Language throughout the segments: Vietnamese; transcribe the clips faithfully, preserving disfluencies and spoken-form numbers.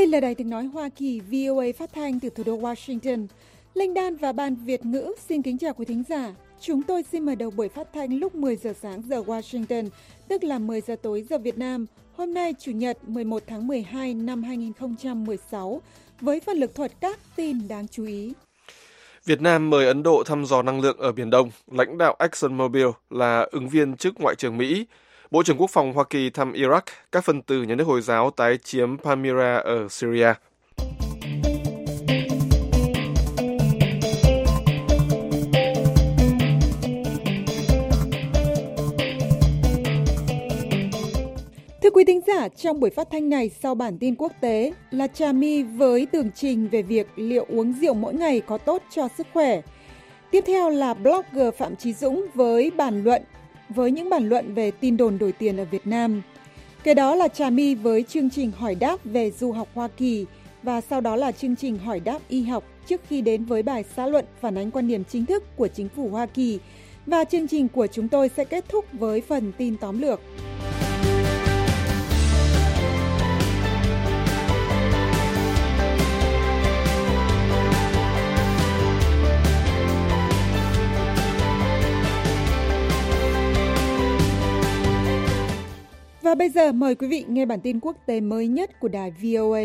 Đây là Đài Tiếng nói Hoa Kỳ vê o a phát thanh từ thủ đô Washington. Linh Đan và Ban Việt ngữ xin kính chào quý thính giả. Chúng tôi xin mở đầu buổi phát thanh lúc mười giờ sáng giờ Washington, tức là mười giờ tối giờ Việt Nam. Hôm nay Chủ nhật mười một tháng mười hai năm hai nghìn không trăm mười sáu với phần lực thuật các tin đáng chú ý. Việt Nam mời Ấn Độ thăm dò năng lượng ở Biển Đông. Lãnh đạo ExxonMobil là ứng viên chức Ngoại trưởng Mỹ. Bộ trưởng Quốc phòng Hoa Kỳ thăm Iraq. Các phần tử nhà nước Hồi giáo tái chiếm Palmyra ở Syria. Thưa quý thính giả, trong buổi phát thanh này sau bản tin quốc tế là Trà My với tường trình về việc liệu uống rượu mỗi ngày có tốt cho sức khỏe. Tiếp theo là blogger Phạm Chí Dũng với bàn luận với những bàn luận về tin đồn đổi tiền ở Việt Nam. Kế đó là Trà My với chương trình hỏi đáp về du học Hoa Kỳ và sau đó là chương trình hỏi đáp y học trước khi đến với bài xã luận phản ánh quan điểm chính thức của chính phủ Hoa Kỳ. Và chương trình của chúng tôi sẽ kết thúc với phần tin tóm lược. Và bây giờ mời quý vị nghe bản tin quốc tế mới nhất của đài vê o a.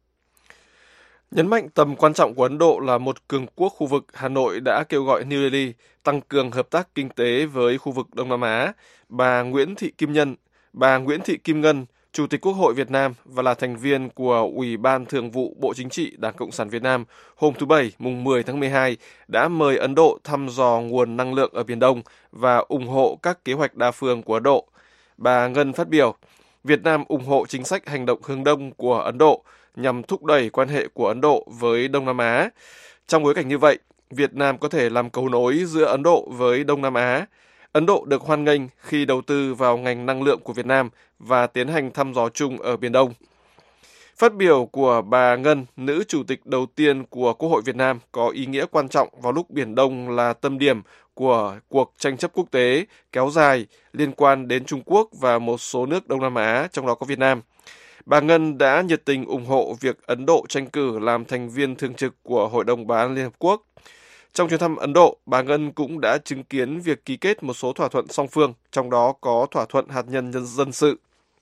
Nhấn mạnh tầm quan trọng của Ấn Độ là một cường quốc khu vực, Hà Nội đã kêu gọi New Delhi tăng cường hợp tác kinh tế với khu vực Đông Nam Á. Bà Nguyễn Thị Kim Nhân, bà Nguyễn Thị Kim Ngân, Chủ tịch Quốc hội Việt Nam và là thành viên của Ủy ban Thường vụ Bộ Chính trị Đảng Cộng sản Việt Nam hôm thứ Bảy, mùng mười tháng mười hai đã mời Ấn Độ thăm dò nguồn năng lượng ở Biển Đông và ủng hộ các kế hoạch đa phương của Ấn Độ. Bà Ngân phát biểu, Việt Nam ủng hộ chính sách hành động hướng Đông của Ấn Độ nhằm thúc đẩy quan hệ của Ấn Độ với Đông Nam Á. Trong bối cảnh như vậy, Việt Nam có thể làm cầu nối giữa Ấn Độ với Đông Nam Á. Ấn Độ được hoan nghênh khi đầu tư vào ngành năng lượng của Việt Nam và tiến hành thăm dò chung ở Biển Đông. Phát biểu của bà Ngân, nữ chủ tịch đầu tiên của Quốc hội Việt Nam, có ý nghĩa quan trọng vào lúc Biển Đông là tâm điểm của cuộc tranh chấp quốc tế kéo dài liên quan đến Trung Quốc và một số nước Đông Nam Á, trong đó có Việt Nam. Bà Ngân đã nhiệt tình ủng hộ việc Ấn Độ tranh cử làm thành viên thường trực của Hội đồng Bảo an Liên Hợp Quốc. Trong chuyến thăm Ấn Độ, bà Ngân cũng đã chứng kiến việc ký kết một số thỏa thuận song phương, trong đó có thỏa thuận hạt nhân dân sự.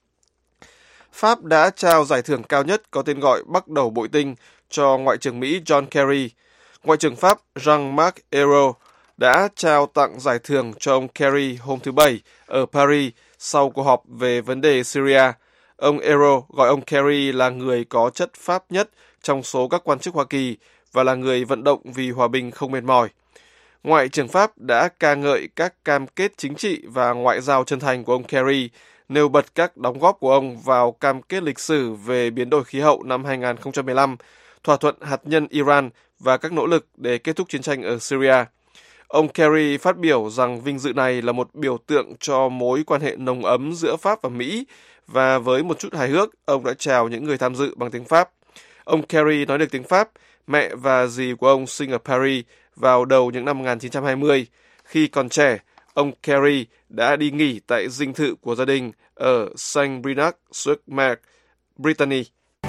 Pháp đã trao giải thưởng cao nhất có tên gọi Bắt đầu bội tinh cho Ngoại trưởng Mỹ John Kerry. Ngoại trưởng Pháp Jean-Marc Ayrault đã trao tặng giải thưởng cho ông Kerry hôm thứ Bảy ở Paris sau cuộc họp về vấn đề Syria. Ông Ayrault gọi ông Kerry là người có chất Pháp nhất trong số các quan chức Hoa Kỳ và là người vận động vì hòa bình không mệt mỏi. Ngoại trưởng Pháp đã ca ngợi các cam kết chính trị và ngoại giao chân thành của ông Kerry, nêu bật các đóng góp của ông vào cam kết lịch sử về biến đổi khí hậu năm hai nghìn không trăm mười lăm, thỏa thuận hạt nhân Iran và các nỗ lực để kết thúc chiến tranh ở Syria. Ông Kerry phát biểu rằng vinh dự này là một biểu tượng cho mối quan hệ nồng ấm giữa Pháp và Mỹ, và với một chút hài hước, ông đã chào những người tham dự bằng tiếng Pháp. Ông Kerry nói được tiếng Pháp. Mẹ và dì của ông sinh ở Paris vào đầu những năm một nghìn chín trăm hai mươi. Khi còn trẻ, ông Kerry đã đi nghỉ tại dinh thự của gia đình ở Saint Bernard-sur-Mer, Brittany.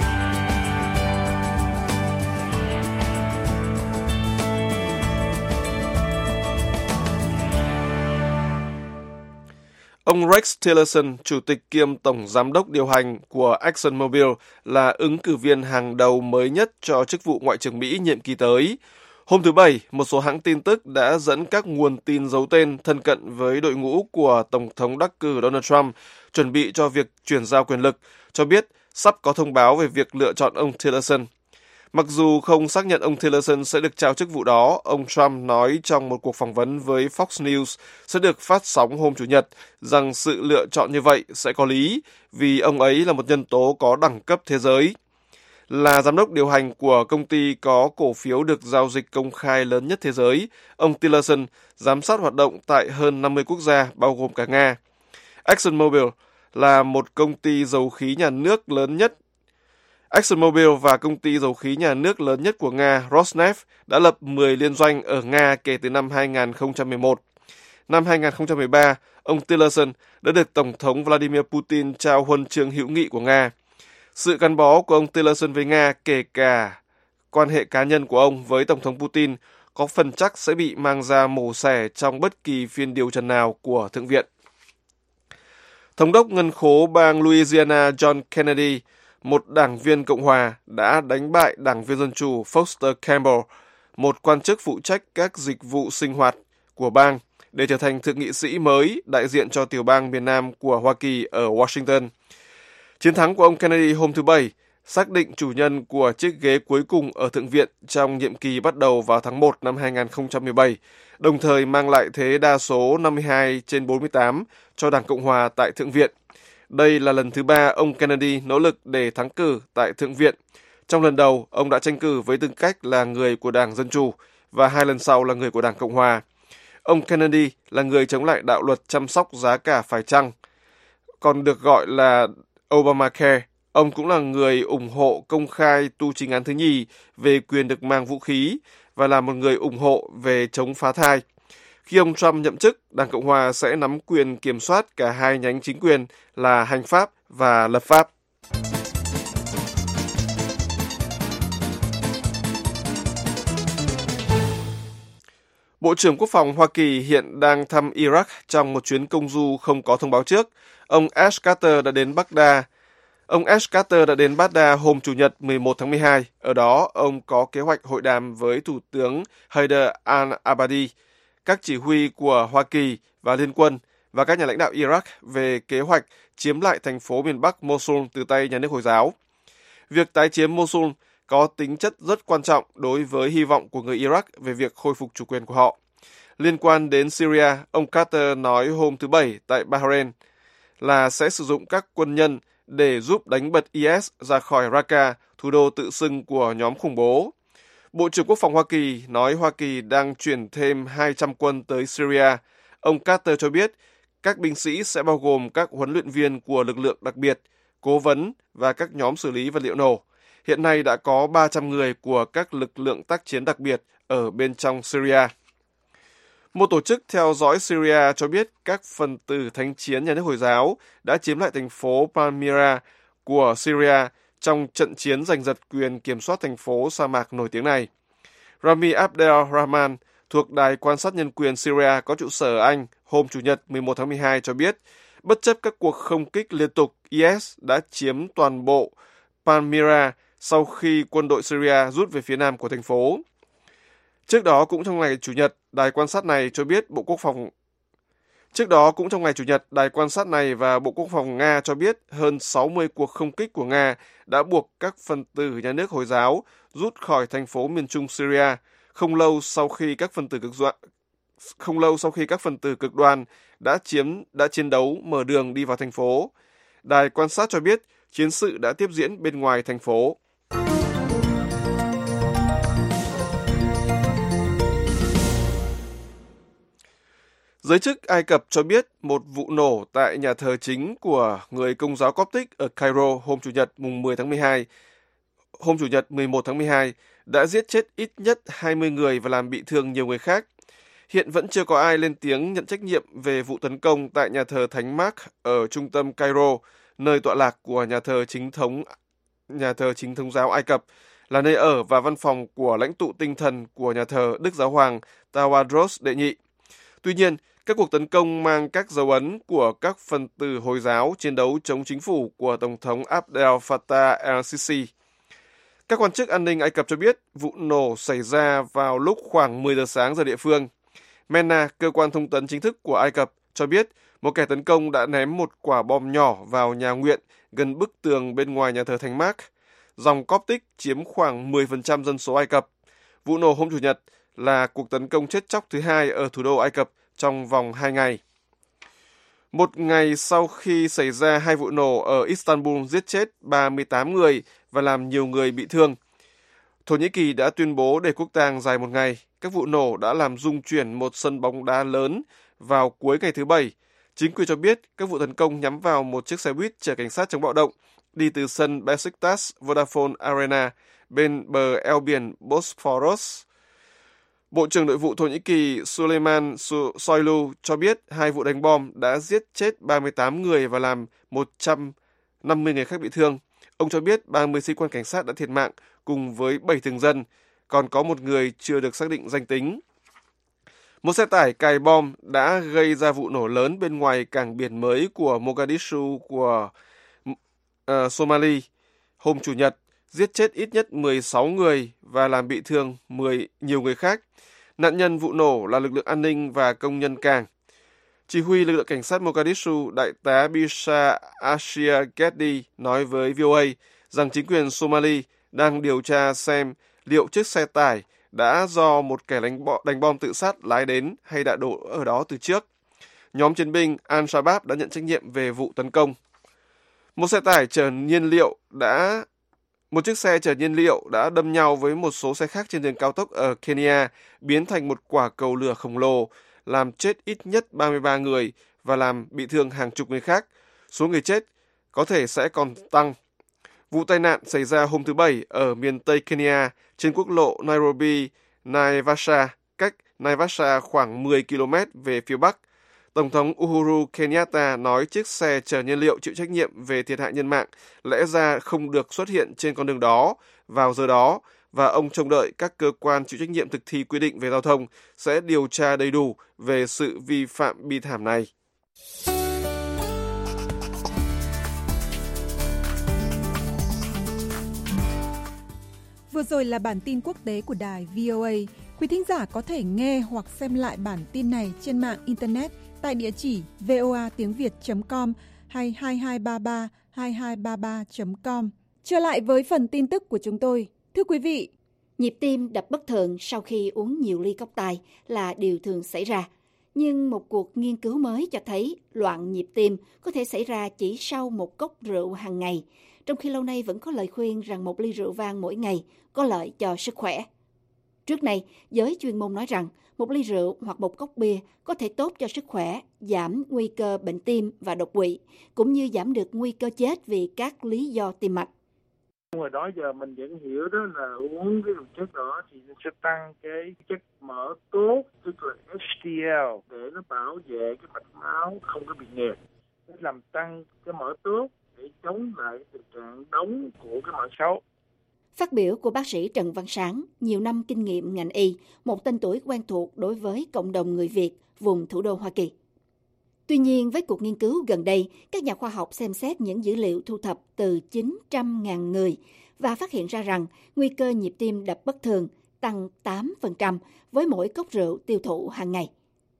Ông Rex Tillerson, chủ tịch kiêm tổng giám đốc điều hành của ExxonMobil, là ứng cử viên hàng đầu mới nhất cho chức vụ Ngoại trưởng Mỹ nhiệm kỳ tới. Hôm thứ Bảy, một số hãng tin tức đã dẫn các nguồn tin giấu tên thân cận với đội ngũ của Tổng thống đắc cử Donald Trump chuẩn bị cho việc chuyển giao quyền lực, cho biết sắp có thông báo về việc lựa chọn ông Tillerson. Mặc dù không xác nhận ông Tillerson sẽ được trao chức vụ đó, ông Trump nói trong một cuộc phỏng vấn với Fox News sẽ được phát sóng hôm Chủ nhật rằng sự lựa chọn như vậy sẽ có lý vì ông ấy là một nhân tố có đẳng cấp thế giới. Là giám đốc điều hành của công ty có cổ phiếu được giao dịch công khai lớn nhất thế giới, ông Tillerson giám sát hoạt động tại hơn năm mươi quốc gia bao gồm cả Nga. ExxonMobil là một công ty dầu khí nhà nước lớn nhất ExxonMobil và công ty dầu khí nhà nước lớn nhất của Nga Rosneft đã lập mười liên doanh ở Nga kể từ năm hai nghìn không trăm mười một. Năm hai nghìn không trăm mười ba, ông Tillerson đã được Tổng thống Vladimir Putin trao huân chương hữu nghị của Nga. Sự gắn bó của ông Tillerson với Nga, kể cả quan hệ cá nhân của ông với Tổng thống Putin, có phần chắc sẽ bị mang ra mổ xẻ trong bất kỳ phiên điều trần nào của Thượng viện. Thống đốc ngân khố bang Louisiana John Kennedy, một đảng viên Cộng hòa, đã đánh bại đảng viên Dân chủ Foster Campbell, một quan chức phụ trách các dịch vụ sinh hoạt của bang, để trở thành thượng nghị sĩ mới đại diện cho tiểu bang miền Nam của Hoa Kỳ ở Washington. Chiến thắng của ông Kennedy hôm thứ Bảy xác định chủ nhân của chiếc ghế cuối cùng ở Thượng viện trong nhiệm kỳ bắt đầu vào tháng một năm hai nghìn không trăm mười bảy, đồng thời mang lại thế đa số năm mươi hai trên bốn mươi tám cho Đảng Cộng hòa tại Thượng viện. Đây là lần thứ ba ông Kennedy nỗ lực để thắng cử tại Thượng viện. Trong lần đầu, ông đã tranh cử với tư cách là người của Đảng Dân Chủ và hai lần sau là người của Đảng Cộng hòa. Ông Kennedy là người chống lại đạo luật chăm sóc giá cả phải chăng, còn được gọi là Obamacare. Ông cũng là người ủng hộ công khai tu chính án thứ nhì về quyền được mang vũ khí và là một người ủng hộ về chống phá thai. Khi ông Trump nhậm chức, Đảng Cộng hòa sẽ nắm quyền kiểm soát cả hai nhánh chính quyền là hành pháp và lập pháp. Bộ trưởng Quốc phòng Hoa Kỳ hiện đang thăm Iraq trong một chuyến công du không có thông báo trước. Ông Ash Carter đã đến Baghdad. Ông Ash Carter đã đến Baghdad hôm Chủ nhật mười một tháng mười hai. Ở đó, ông có kế hoạch hội đàm với Thủ tướng Haider al-Abadi, các chỉ huy của Hoa Kỳ và Liên quân và các nhà lãnh đạo Iraq về kế hoạch chiếm lại thành phố miền Bắc Mosul từ tay nhà nước Hồi giáo. Việc tái chiếm Mosul có tính chất rất quan trọng đối với hy vọng của người Iraq về việc khôi phục chủ quyền của họ. Liên quan đến Syria, ông Carter nói hôm thứ Bảy tại Bahrain là sẽ sử dụng các quân nhân để giúp đánh bật i ét ra khỏi Raqqa, thủ đô tự xưng của nhóm khủng bố. Bộ trưởng Quốc phòng Hoa Kỳ nói Hoa Kỳ đang chuyển thêm hai trăm quân tới Syria. Ông Carter cho biết các binh sĩ sẽ bao gồm các huấn luyện viên của lực lượng đặc biệt, cố vấn và các nhóm xử lý vật liệu nổ. Hiện nay đã có ba trăm người của các lực lượng tác chiến đặc biệt ở bên trong Syria. Một tổ chức theo dõi Syria cho biết các phần tử thánh chiến nhà nước Hồi giáo đã chiếm lại thành phố Palmyra của Syria trong trận chiến giành giật quyền kiểm soát thành phố sa mạc nổi tiếng này. Rami Abdel Rahman thuộc Đài quan sát nhân quyền Syria có trụ sở ở Anh hôm Chủ nhật mười một tháng mười hai cho biết, bất chấp các cuộc không kích liên tục, i ét đã chiếm toàn bộ Palmyra sau khi quân đội Syria rút về phía nam của thành phố. Trước đó cũng trong ngày Chủ nhật, đài quan sát này cho biết Bộ Quốc phòng Trước đó cũng trong ngày Chủ nhật, đài quan sát này và Bộ Quốc phòng Nga cho biết hơn sáu mươi cuộc không kích của Nga đã buộc các phần tử nhà nước Hồi giáo rút khỏi thành phố miền trung Syria không lâu sau khi các phần tử cực đoan không lâu sau khi các phần tử cực đoan đã chiếm đã chiến đấu mở đường đi vào thành phố. Đài quan sát cho biết chiến sự đã tiếp diễn bên ngoài thành phố. Giới chức Ai Cập cho biết một vụ nổ tại nhà thờ chính của người Công giáo Coptic ở Cairo hôm Chủ nhật mùng mười tháng mười hai, hôm Chủ nhật mười một tháng mười hai đã giết chết ít nhất hai mươi người và làm bị thương nhiều người khác. Hiện vẫn chưa có ai lên tiếng nhận trách nhiệm về vụ tấn công tại nhà thờ Thánh Mark ở trung tâm Cairo, nơi tọa lạc của nhà thờ chính thống nhà thờ chính thống giáo Ai Cập, là nơi ở và văn phòng của lãnh tụ tinh thần của nhà thờ Đức Giáo hoàng Tawadros đệ nhị. Tuy nhiên, các cuộc tấn công mang các dấu ấn của các phần tử Hồi giáo chiến đấu chống chính phủ của Tổng thống Abdel Fattah el-Sisi. Các quan chức an ninh Ai Cập cho biết vụ nổ xảy ra vào lúc khoảng mười giờ sáng giờ địa phương. MENA, cơ quan thông tấn chính thức của Ai Cập, cho biết một kẻ tấn công đã ném một quả bom nhỏ vào nhà nguyện gần bức tường bên ngoài nhà thờ Thánh Mark. Dòng Coptic chiếm khoảng mười phần trăm dân số Ai Cập. Vụ nổ hôm Chủ nhật là cuộc tấn công chết chóc thứ hai ở thủ đô Ai Cập trong vòng hai ngày. Một ngày sau khi xảy ra hai vụ nổ ở Istanbul giết chết ba mươi tám người và làm nhiều người bị thương, Thổ Nhĩ Kỳ đã tuyên bố để quốc tang dài một ngày. Các vụ nổ đã làm rung chuyển một sân bóng đá lớn vào cuối ngày thứ Bảy. Chính quyền cho biết các vụ tấn công nhắm vào một chiếc xe buýt chở cảnh sát chống bạo động đi từ sân Besiktas Vodafone Arena bên bờ eo biển Bosphorus. Bộ trưởng Nội vụ Thổ Nhĩ Kỳ Süleyman Soylu cho biết hai vụ đánh bom đã giết chết ba mươi tám người và làm một trăm năm mươi người khác bị thương. Ông cho biết ba mươi sĩ quan cảnh sát đã thiệt mạng cùng với bảy thường dân, còn có một người chưa được xác định danh tính. Một xe tải cài bom đã gây ra vụ nổ lớn bên ngoài cảng biển mới của Mogadishu của uh, Somalia hôm Chủ nhật, giết chết ít nhất mười sáu người và làm bị thương mười nhiều người khác. Nạn nhân vụ nổ là lực lượng an ninh và công nhân cảng. Chỉ huy lực lượng cảnh sát Mogadishu, Đại tá Bisha Asia Geddi nói với vê o a rằng chính quyền Somalia đang điều tra xem liệu chiếc xe tải đã do một kẻ đánh bom, đánh bom tự sát lái đến hay đã đổ ở đó từ trước. Nhóm chiến binh Al-Shabaab đã nhận trách nhiệm về vụ tấn công. Một xe tải chở nhiên liệu đã Một chiếc xe chở nhiên liệu đã đâm nhau với một số xe khác trên đường cao tốc ở Kenya, biến thành một quả cầu lửa khổng lồ, làm chết ít nhất ba mươi ba người và làm bị thương hàng chục người khác. Số người chết có thể sẽ còn tăng. Vụ tai nạn xảy ra hôm thứ Bảy ở miền Tây Kenya, trên quốc lộ Nairobi-Naivasha, cách Naivasha khoảng mười ki lô mét về phía Bắc. Tổng thống Uhuru Kenyatta nói chiếc xe chở nhiên liệu chịu trách nhiệm về thiệt hại nhân mạng lẽ ra không được xuất hiện trên con đường đó vào giờ đó, và ông trông đợi các cơ quan chịu trách nhiệm thực thi quy định về giao thông sẽ điều tra đầy đủ về sự vi phạm bi thảm này. Vừa rồi là bản tin quốc tế của đài vê o a. Quý thính giả có thể nghe hoặc xem lại bản tin này trên mạng Internet tại địa chỉ voa tiếng việt chấm com hay hai hai ba ba hai hai ba ba chấm com. Trở lại với phần tin tức của chúng tôi. Thưa quý vị, nhịp tim đập bất thường sau khi uống nhiều ly cốc tài là điều thường xảy ra. Nhưng một cuộc nghiên cứu mới cho thấy loạn nhịp tim có thể xảy ra chỉ sau một cốc rượu hàng ngày, trong khi lâu nay vẫn có lời khuyên rằng một ly rượu vang mỗi ngày có lợi cho sức khỏe. Trước đây, giới chuyên môn nói rằng một ly rượu hoặc một cốc bia có thể tốt cho sức khỏe, giảm nguy cơ bệnh tim và đột quỵ, cũng như giảm được nguy cơ chết vì các lý do tim mạch. Hồi đó giờ mình vẫn hiểu đó là uống cái chất đó thì nó sẽ tăng cái chất mỡ tốt, tức là ếch đê lờ, để nó bảo vệ cái mạch máu không có bị nghẹt, nó làm tăng cái mỡ tốt để chống lại tình trạng đóng của cái mỡ xấu. Phát biểu của bác sĩ Trần Văn Sáng, nhiều năm kinh nghiệm ngành y, một tên tuổi quen thuộc đối với cộng đồng người Việt vùng thủ đô Hoa Kỳ. Tuy nhiên, với cuộc nghiên cứu gần đây, các nhà khoa học xem xét những dữ liệu thu thập từ chín trăm nghìn người và phát hiện ra rằng nguy cơ nhịp tim đập bất thường tăng tám phần trăm với mỗi cốc rượu tiêu thụ hàng ngày.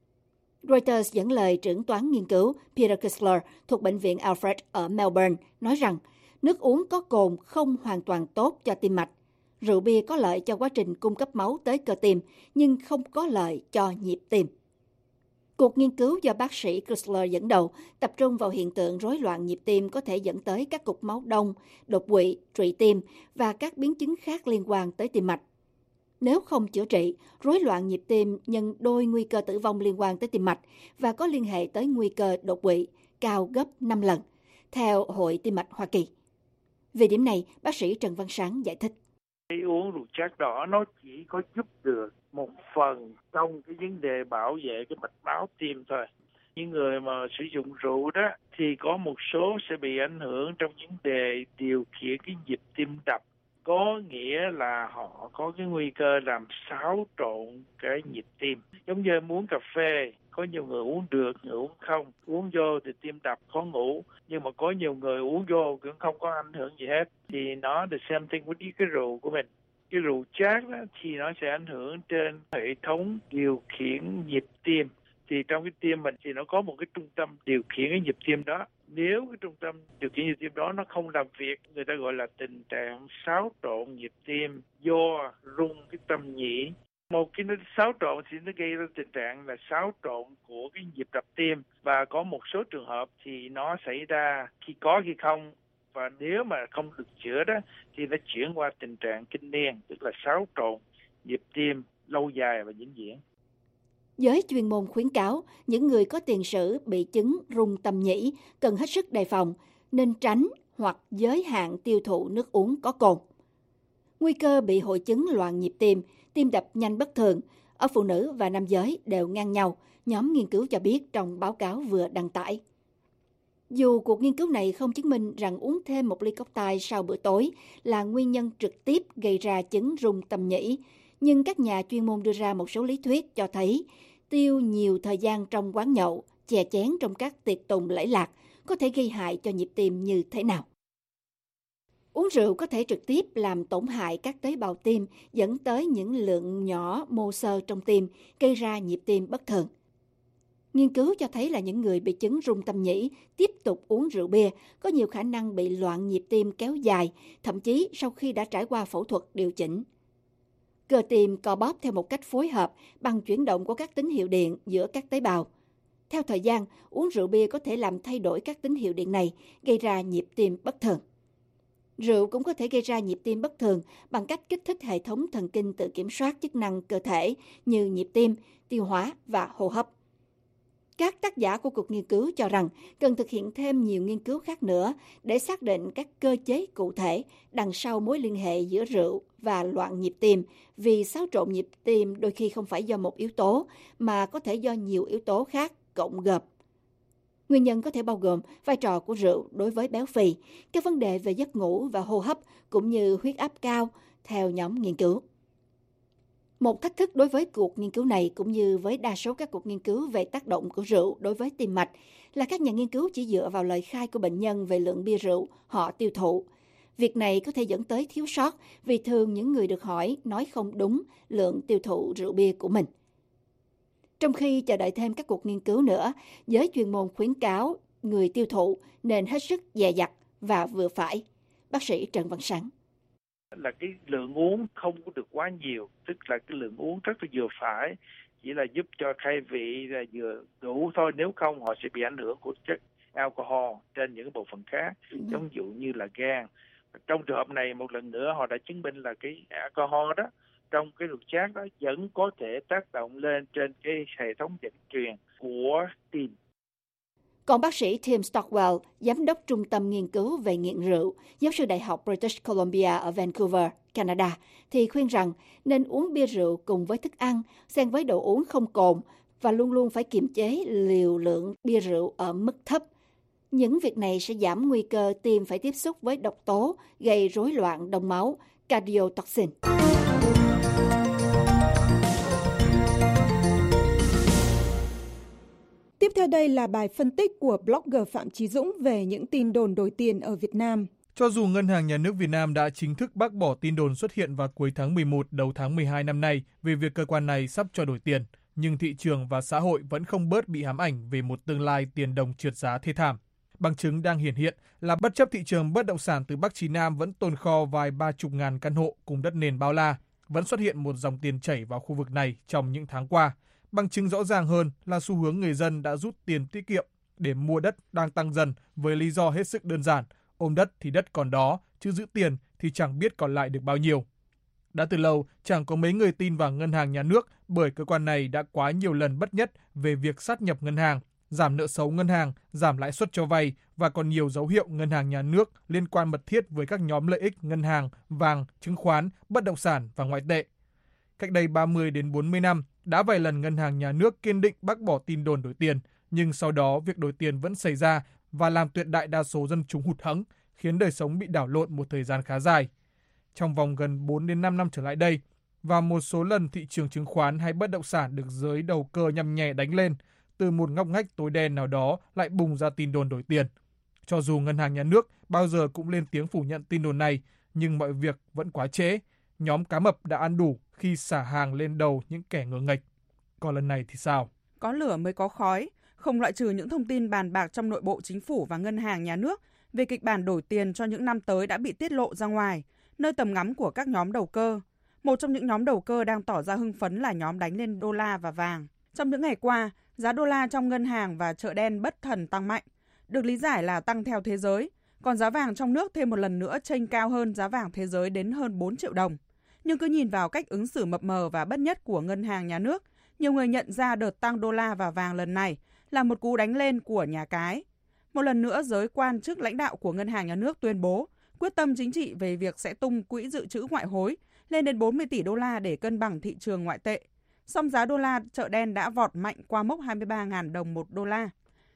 Reuters dẫn lời trưởng toán nghiên cứu Peter Kessler thuộc Bệnh viện Alfred ở Melbourne nói rằng nước uống có cồn không hoàn toàn tốt cho tim mạch. Rượu bia có lợi cho quá trình cung cấp máu tới cơ tim, nhưng không có lợi cho nhịp tim. Cuộc nghiên cứu do bác sĩ Kessler dẫn đầu tập trung vào hiện tượng rối loạn nhịp tim có thể dẫn tới các cục máu đông, đột quỵ, trụy tim và các biến chứng khác liên quan tới tim mạch. Nếu không chữa trị, rối loạn nhịp tim nhân đôi nguy cơ tử vong liên quan tới tim mạch và có liên hệ tới nguy cơ đột quỵ cao gấp năm lần, theo Hội Tim mạch Hoa Kỳ. Về điểm này, bác sĩ Trần Văn Sáng giải thích. Cái uống rượu chất đỏ nó chỉ có giúp được một phần trong cái vấn đề bảo vệ cái mạch máu tim thôi. Những người mà sử dụng rượu đó thì có một số sẽ bị ảnh hưởng trong vấn đề điều khiển cái nhịp tim đập. Có nghĩa là họ có cái nguy cơ làm xáo trộn cái nhịp tim. Giống như uống cà phê, có nhiều người uống được, người uống không. Uống vô thì tim đập khó ngủ, nhưng mà có nhiều người uống vô cũng không có ảnh hưởng gì hết. Thì nó the same thing với cái rượu của mình. Cái rượu chát đó, thì nó sẽ ảnh hưởng trên hệ thống điều khiển nhịp tim. Thì trong cái tim mình thì nó có một cái trung tâm điều khiển cái nhịp tim đó. Nếu cái trung tâm điều khiển nhịp tim đó nó không làm việc, người ta gọi là tình trạng xáo trộn nhịp tim do rung cái tâm nhĩ. Một cái nó xáo trộn thì nó gây ra tình trạng là xáo trộn của cái nhịp đập tim, và có một số trường hợp thì nó xảy ra khi có khi không, và nếu mà không được chữa đó thì nó chuyển qua tình trạng kinh niên, tức là xáo trộn nhịp tim lâu dài và vĩnh viễn. Giới chuyên môn khuyến cáo những người có tiền sử bị chứng rung tâm nhĩ cần hết sức đề phòng, nên tránh hoặc giới hạn tiêu thụ nước uống có cồn. Nguy cơ bị hội chứng loạn nhịp tim, tim đập nhanh bất thường ở phụ nữ và nam giới đều ngang nhau, nhóm nghiên cứu cho biết trong báo cáo vừa đăng tải. Dù cuộc nghiên cứu này không chứng minh rằng uống thêm một ly cocktail sau bữa tối là nguyên nhân trực tiếp gây ra chứng rung tâm nhĩ, nhưng các nhà chuyên môn đưa ra một số lý thuyết cho thấy tiêu nhiều thời gian trong quán nhậu, chè chén trong các tiệc tùng lẫy lạc có thể gây hại cho nhịp tim như thế nào. Uống rượu có thể trực tiếp làm tổn hại các tế bào tim, dẫn tới những lượng nhỏ mô xơ trong tim, gây ra nhịp tim bất thường. Nghiên cứu cho thấy là những người bị chứng rung tâm nhĩ tiếp tục uống rượu bia có nhiều khả năng bị loạn nhịp tim kéo dài, thậm chí sau khi đã trải qua phẫu thuật điều chỉnh. Cơ tim co bóp theo một cách phối hợp bằng chuyển động của các tín hiệu điện giữa các tế bào. Theo thời gian, uống rượu bia có thể làm thay đổi các tín hiệu điện này, gây ra nhịp tim bất thường. Rượu cũng có thể gây ra nhịp tim bất thường bằng cách kích thích hệ thống thần kinh tự kiểm soát chức năng cơ thể như nhịp tim, tiêu hóa và hô hấp. Các tác giả của cuộc nghiên cứu cho rằng cần thực hiện thêm nhiều nghiên cứu khác nữa để xác định các cơ chế cụ thể đằng sau mối liên hệ giữa rượu và loạn nhịp tim, vì xáo trộn nhịp tim đôi khi không phải do một yếu tố mà có thể do nhiều yếu tố khác cộng gộp. Nguyên nhân có thể bao gồm vai trò của rượu đối với béo phì, các vấn đề về giấc ngủ và hô hấp cũng như huyết áp cao, theo nhóm nghiên cứu. Một thách thức đối với cuộc nghiên cứu này cũng như với đa số các cuộc nghiên cứu về tác động của rượu đối với tim mạch là các nhà nghiên cứu chỉ dựa vào lời khai của bệnh nhân về lượng bia rượu họ tiêu thụ. Việc này có thể dẫn tới thiếu sót vì thường những người được hỏi nói không đúng lượng tiêu thụ rượu bia của mình. Trong khi chờ đợi thêm các cuộc nghiên cứu nữa, giới chuyên môn khuyến cáo người tiêu thụ nên hết sức dè dặt và vừa phải. Bác sĩ Trần Văn Sáng. Là cái lượng uống không có được quá nhiều, tức là cái lượng uống rất là vừa phải, chỉ là giúp cho khai vị là vừa đủ thôi, nếu không họ sẽ bị ảnh hưởng của chất alcohol trên những bộ phận khác, giống dụ như là gan. Trong trường hợp này một lần nữa họ đã chứng minh là cái alcohol đó trong cái rượu chát đó vẫn có thể tác động lên trên cái hệ thống dẫn truyền của tim. Còn bác sĩ Tim Stockwell, giám đốc trung tâm nghiên cứu về nghiện rượu, giáo sư Đại học British Columbia ở Vancouver, Canada, thì khuyên rằng nên uống bia rượu cùng với thức ăn, xen với đồ uống không cồn và luôn luôn phải kiềm chế liều lượng bia rượu ở mức thấp. Những việc này sẽ giảm nguy cơ tim phải tiếp xúc với độc tố gây rối loạn đông máu, cardiotoxin. Tiếp theo đây là bài phân tích của blogger Phạm Chí Dũng về những tin đồn đổi tiền ở Việt Nam. Cho dù Ngân hàng Nhà nước Việt Nam đã chính thức bác bỏ tin đồn xuất hiện vào cuối tháng mười một, đầu tháng mười hai năm nay về việc cơ quan này sắp cho đổi tiền, nhưng thị trường và xã hội vẫn không bớt bị ám ảnh về một tương lai tiền đồng trượt giá thê thảm. Bằng chứng đang hiển hiện là bất chấp thị trường bất động sản từ Bắc chí Nam vẫn tồn kho vài ba chục ngàn căn hộ cùng đất nền bao la, vẫn xuất hiện một dòng tiền chảy vào khu vực này trong những tháng qua. Bằng chứng rõ ràng hơn là xu hướng người dân đã rút tiền tiết kiệm để mua đất đang tăng dần với lý do hết sức đơn giản, ôm đất thì đất còn đó, chứ giữ tiền thì chẳng biết còn lại được bao nhiêu. Đã từ lâu, chẳng có mấy người tin vào Ngân hàng Nhà nước bởi cơ quan này đã quá nhiều lần bất nhất về việc sát nhập ngân hàng, giảm nợ xấu ngân hàng, giảm lãi suất cho vay và còn nhiều dấu hiệu Ngân hàng Nhà nước liên quan mật thiết với các nhóm lợi ích ngân hàng, vàng, chứng khoán, bất động sản và ngoại tệ. Cách đây ba mươi đến bốn mươi năm, đã vài lần Ngân hàng Nhà nước kiên định bác bỏ tin đồn đổi tiền, nhưng sau đó việc đổi tiền vẫn xảy ra và làm tuyệt đại đa số dân chúng hụt hẫng, khiến đời sống bị đảo lộn một thời gian khá dài. Trong vòng gần bốn đến năm năm trở lại đây, và một số lần thị trường chứng khoán hay bất động sản được giới đầu cơ nhằm nhẹ đánh lên, từ một ngóc ngách tối đen nào đó lại bùng ra tin đồn đổi tiền. Cho dù Ngân hàng Nhà nước bao giờ cũng lên tiếng phủ nhận tin đồn này, nhưng mọi việc vẫn quá trễ. Nhóm cá mập đã ăn đủ khi xả hàng lên đầu những kẻ ngờ nghệch. Còn lần này thì sao? Có lửa mới có khói, không loại trừ những thông tin bàn bạc trong nội bộ chính phủ và Ngân hàng Nhà nước về kịch bản đổi tiền cho những năm tới đã bị tiết lộ ra ngoài, nơi tầm ngắm của các nhóm đầu cơ. Một trong những nhóm đầu cơ đang tỏ ra hưng phấn là nhóm đánh lên đô la và vàng. Trong những ngày qua, giá đô la trong ngân hàng và chợ đen bất thần tăng mạnh, được lý giải là tăng theo thế giới, còn giá vàng trong nước thêm một lần nữa chênh cao hơn giá vàng thế giới đến hơn bốn triệu đồng. Nhưng cứ nhìn vào cách ứng xử mập mờ và bất nhất của Ngân hàng Nhà nước, nhiều người nhận ra đợt tăng đô la và vàng lần này là một cú đánh lên của nhà cái. Một lần nữa, giới quan chức lãnh đạo của Ngân hàng Nhà nước tuyên bố quyết tâm chính trị về việc sẽ tung quỹ dự trữ ngoại hối lên đến bốn mươi tỷ đô la để cân bằng thị trường ngoại tệ. Song giá đô la chợ đen đã vọt mạnh qua mốc hai mươi ba nghìn đồng một đô la.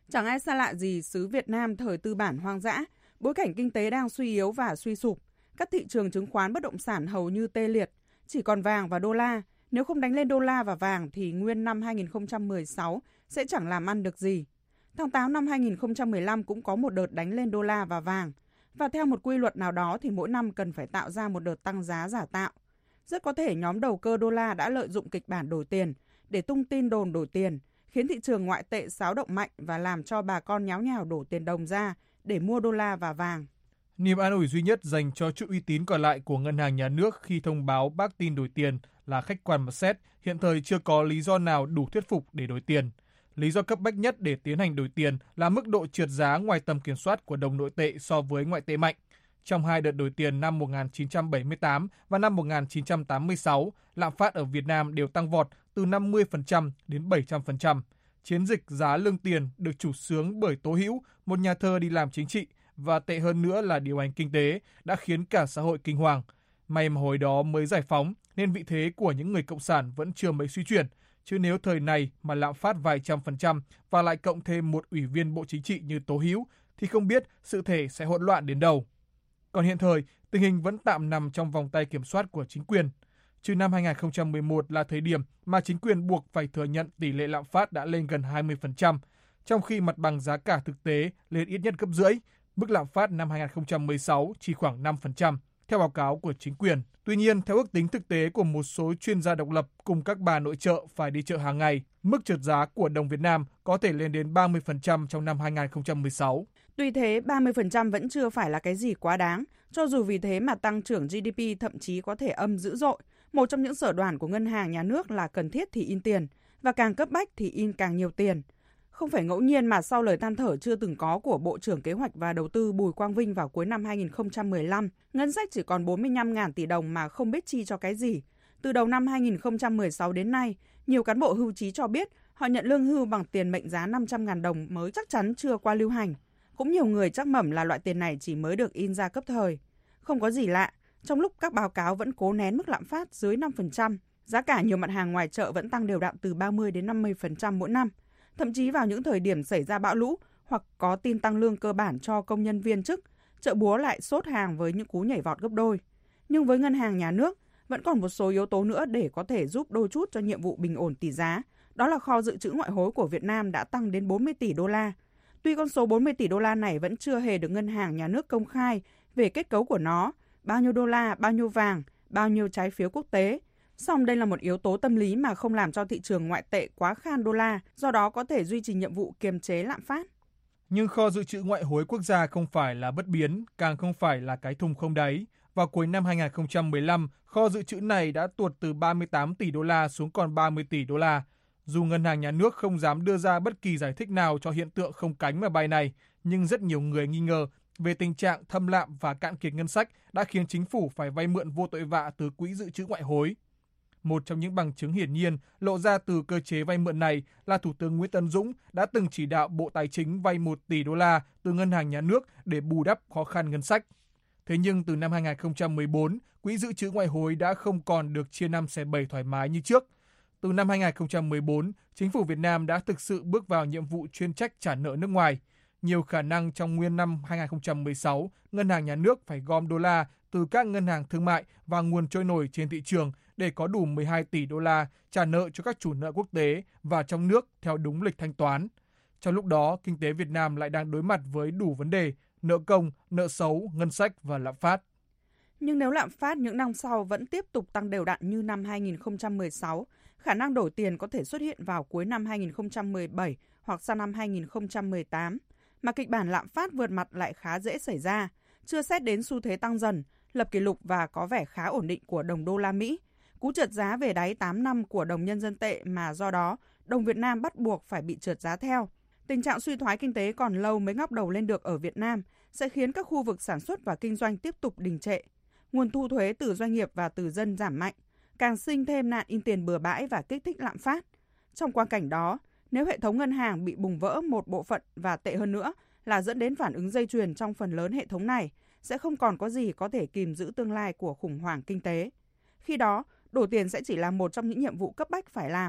Chẳng ai xa lạ gì xứ Việt Nam thời tư bản hoang dã, bối cảnh kinh tế đang suy yếu và suy sụp. Các thị trường chứng khoán bất động sản hầu như tê liệt, chỉ còn vàng và đô la. Nếu không đánh lên đô la và vàng thì nguyên năm hai nghìn không trăm mười sáu sẽ chẳng làm ăn được gì. Tháng tám năm hai nghìn không trăm mười lăm cũng có một đợt đánh lên đô la và vàng. Và theo một quy luật nào đó thì mỗi năm cần phải tạo ra một đợt tăng giá giả tạo. Rất có thể nhóm đầu cơ đô la đã lợi dụng kịch bản đổi tiền để tung tin đồn đổi tiền, khiến thị trường ngoại tệ xáo động mạnh và làm cho bà con nháo nhào đổ tiền đồng ra để mua đô la và vàng. Niềm an ủi duy nhất dành cho trụ uy tín còn lại của Ngân hàng Nhà nước khi thông báo bác tin đổi tiền là khách quan mà xét, hiện thời chưa có lý do nào đủ thuyết phục để đổi tiền. Lý do cấp bách nhất để tiến hành đổi tiền là mức độ trượt giá ngoài tầm kiểm soát của đồng nội tệ so với ngoại tệ mạnh. Trong hai đợt đổi tiền năm một nghìn chín trăm bảy mươi tám và năm một nghìn chín trăm tám mươi sáu, lạm phát ở Việt Nam đều tăng vọt từ năm mươi phần trăm đến bảy trăm phần trăm. Chiến dịch giá lương tiền được chủ xướng bởi Tố Hữu, một nhà thơ đi làm chính trị, và tệ hơn nữa là điều hành kinh tế, đã khiến cả xã hội kinh hoàng. May mà hồi đó mới giải phóng, nên vị thế của những người cộng sản vẫn chưa mấy suy chuyển. Chứ nếu thời này mà lạm phát vài trăm phần trăm và lại cộng thêm một ủy viên Bộ Chính trị như Tố Hữu, thì không biết sự thể sẽ hỗn loạn đến đâu. Còn hiện thời, tình hình vẫn tạm nằm trong vòng tay kiểm soát của chính quyền. Chứ năm hai nghìn không trăm mười một là thời điểm mà chính quyền buộc phải thừa nhận tỷ lệ lạm phát đã lên gần hai mươi phần trăm, trong khi mặt bằng giá cả thực tế lên ít nhất gấp rưỡi. Mức lạm phát năm hai nghìn không trăm mười sáu chỉ khoảng năm phần trăm, theo báo cáo của chính quyền. Tuy nhiên, theo ước tính thực tế của một số chuyên gia độc lập cùng các bà nội trợ phải đi chợ hàng ngày, mức trượt giá của đồng Việt Nam có thể lên đến ba mươi phần trăm trong năm hai nghìn không trăm mười sáu. Tuy thế, ba mươi phần trăm vẫn chưa phải là cái gì quá đáng, cho dù vì thế mà tăng trưởng giê đê pê thậm chí có thể âm dữ dội. Một trong những sở đoản của Ngân hàng Nhà nước là cần thiết thì in tiền, và càng cấp bách thì in càng nhiều tiền. Không phải ngẫu nhiên mà sau lời than thở chưa từng có của Bộ trưởng Kế hoạch và Đầu tư Bùi Quang Vinh vào cuối năm hai nghìn không trăm mười lăm, ngân sách chỉ còn bốn mươi lăm nghìn tỷ đồng mà không biết chi cho cái gì. Từ đầu năm hai nghìn không trăm mười sáu đến nay, nhiều cán bộ hưu trí cho biết họ nhận lương hưu bằng tiền mệnh giá năm trăm nghìn đồng mới chắc chắn chưa qua lưu hành. Cũng nhiều người chắc mẩm là loại tiền này chỉ mới được in ra cấp thời. Không có gì lạ, trong lúc các báo cáo vẫn cố nén mức lạm phát dưới năm phần trăm, giá cả nhiều mặt hàng ngoài chợ vẫn tăng đều đặn từ ba mươi đến năm mươi phần trăm mỗi năm. Thậm chí vào những thời điểm xảy ra bão lũ hoặc có tin tăng lương cơ bản cho công nhân viên chức, chợ búa lại sốt hàng với những cú nhảy vọt gấp đôi. Nhưng với Ngân hàng Nhà nước, vẫn còn một số yếu tố nữa để có thể giúp đôi chút cho nhiệm vụ bình ổn tỷ giá. Đó là kho dự trữ ngoại hối của Việt Nam đã tăng đến bốn mươi tỷ đô la. Tuy con số bốn mươi tỷ đô la này vẫn chưa hề được Ngân hàng Nhà nước công khai về kết cấu của nó, bao nhiêu đô la, bao nhiêu vàng, bao nhiêu trái phiếu quốc tế. Song đây là một yếu tố tâm lý mà không làm cho thị trường ngoại tệ quá khan đô la, do đó có thể duy trì nhiệm vụ kiềm chế lạm phát. Nhưng kho dự trữ ngoại hối quốc gia không phải là bất biến, càng không phải là cái thùng không đáy. Vào cuối năm hai nghìn không trăm mười lăm, kho dự trữ này đã tuột từ ba mươi tám tỷ đô la xuống còn ba mươi tỷ đô la. Dù Ngân hàng Nhà nước không dám đưa ra bất kỳ giải thích nào cho hiện tượng không cánh mà bay này, nhưng rất nhiều người nghi ngờ về tình trạng thâm lạm và cạn kiệt ngân sách đã khiến chính phủ phải vay mượn vô tội vạ từ quỹ dự trữ ngoại hối. Một trong những bằng chứng hiển nhiên lộ ra từ cơ chế vay mượn này là Thủ tướng Nguyễn Tấn Dũng đã từng chỉ đạo Bộ Tài chính vay một tỷ đô la từ Ngân hàng Nhà nước để bù đắp khó khăn ngân sách. Thế nhưng từ năm hai nghìn không trăm mười bốn, quỹ dự trữ ngoại hối đã không còn được chia năm xẻ bảy thoải mái như trước. Từ năm hai nghìn không trăm mười bốn, chính phủ Việt Nam đã thực sự bước vào nhiệm vụ chuyên trách trả nợ nước ngoài. Nhiều khả năng trong nguyên năm hai nghìn không trăm mười sáu, Ngân hàng Nhà nước phải gom đô la từ các ngân hàng thương mại và nguồn trôi nổi trên thị trường để có đủ mười hai tỷ đô la trả nợ cho các chủ nợ quốc tế và trong nước theo đúng lịch thanh toán. Trong lúc đó, kinh tế Việt Nam lại đang đối mặt với đủ vấn đề nợ công, nợ xấu, ngân sách và lạm phát. Nhưng nếu lạm phát những năm sau vẫn tiếp tục tăng đều đặn như năm hai nghìn không trăm mười sáu, khả năng đổi tiền có thể xuất hiện vào cuối năm hai nghìn không trăm mười bảy hoặc sang năm hai nghìn không trăm mười tám, mà kịch bản lạm phát vượt mặt lại khá dễ xảy ra, chưa xét đến xu thế tăng dần, lập kỷ lục và có vẻ khá ổn định của đồng đô la Mỹ, cú trượt giá về đáy tám năm của đồng nhân dân tệ mà do đó đồng Việt Nam bắt buộc phải bị trượt giá theo. Tình trạng suy thoái kinh tế còn lâu mới ngóc đầu lên được ở Việt Nam sẽ khiến các khu vực sản xuất và kinh doanh tiếp tục đình trệ. Nguồn thu thuế từ doanh nghiệp và từ dân giảm mạnh, càng sinh thêm nạn in tiền bừa bãi và kích thích lạm phát. Trong quang cảnh đó, nếu hệ thống ngân hàng bị bùng vỡ một bộ phận và tệ hơn nữa là dẫn đến phản ứng dây chuyền trong phần lớn hệ thống này, sẽ không còn có gì có thể kìm giữ tương lai của khủng hoảng kinh tế. Khi đó, đổi tiền sẽ chỉ là một trong những nhiệm vụ cấp bách phải làm,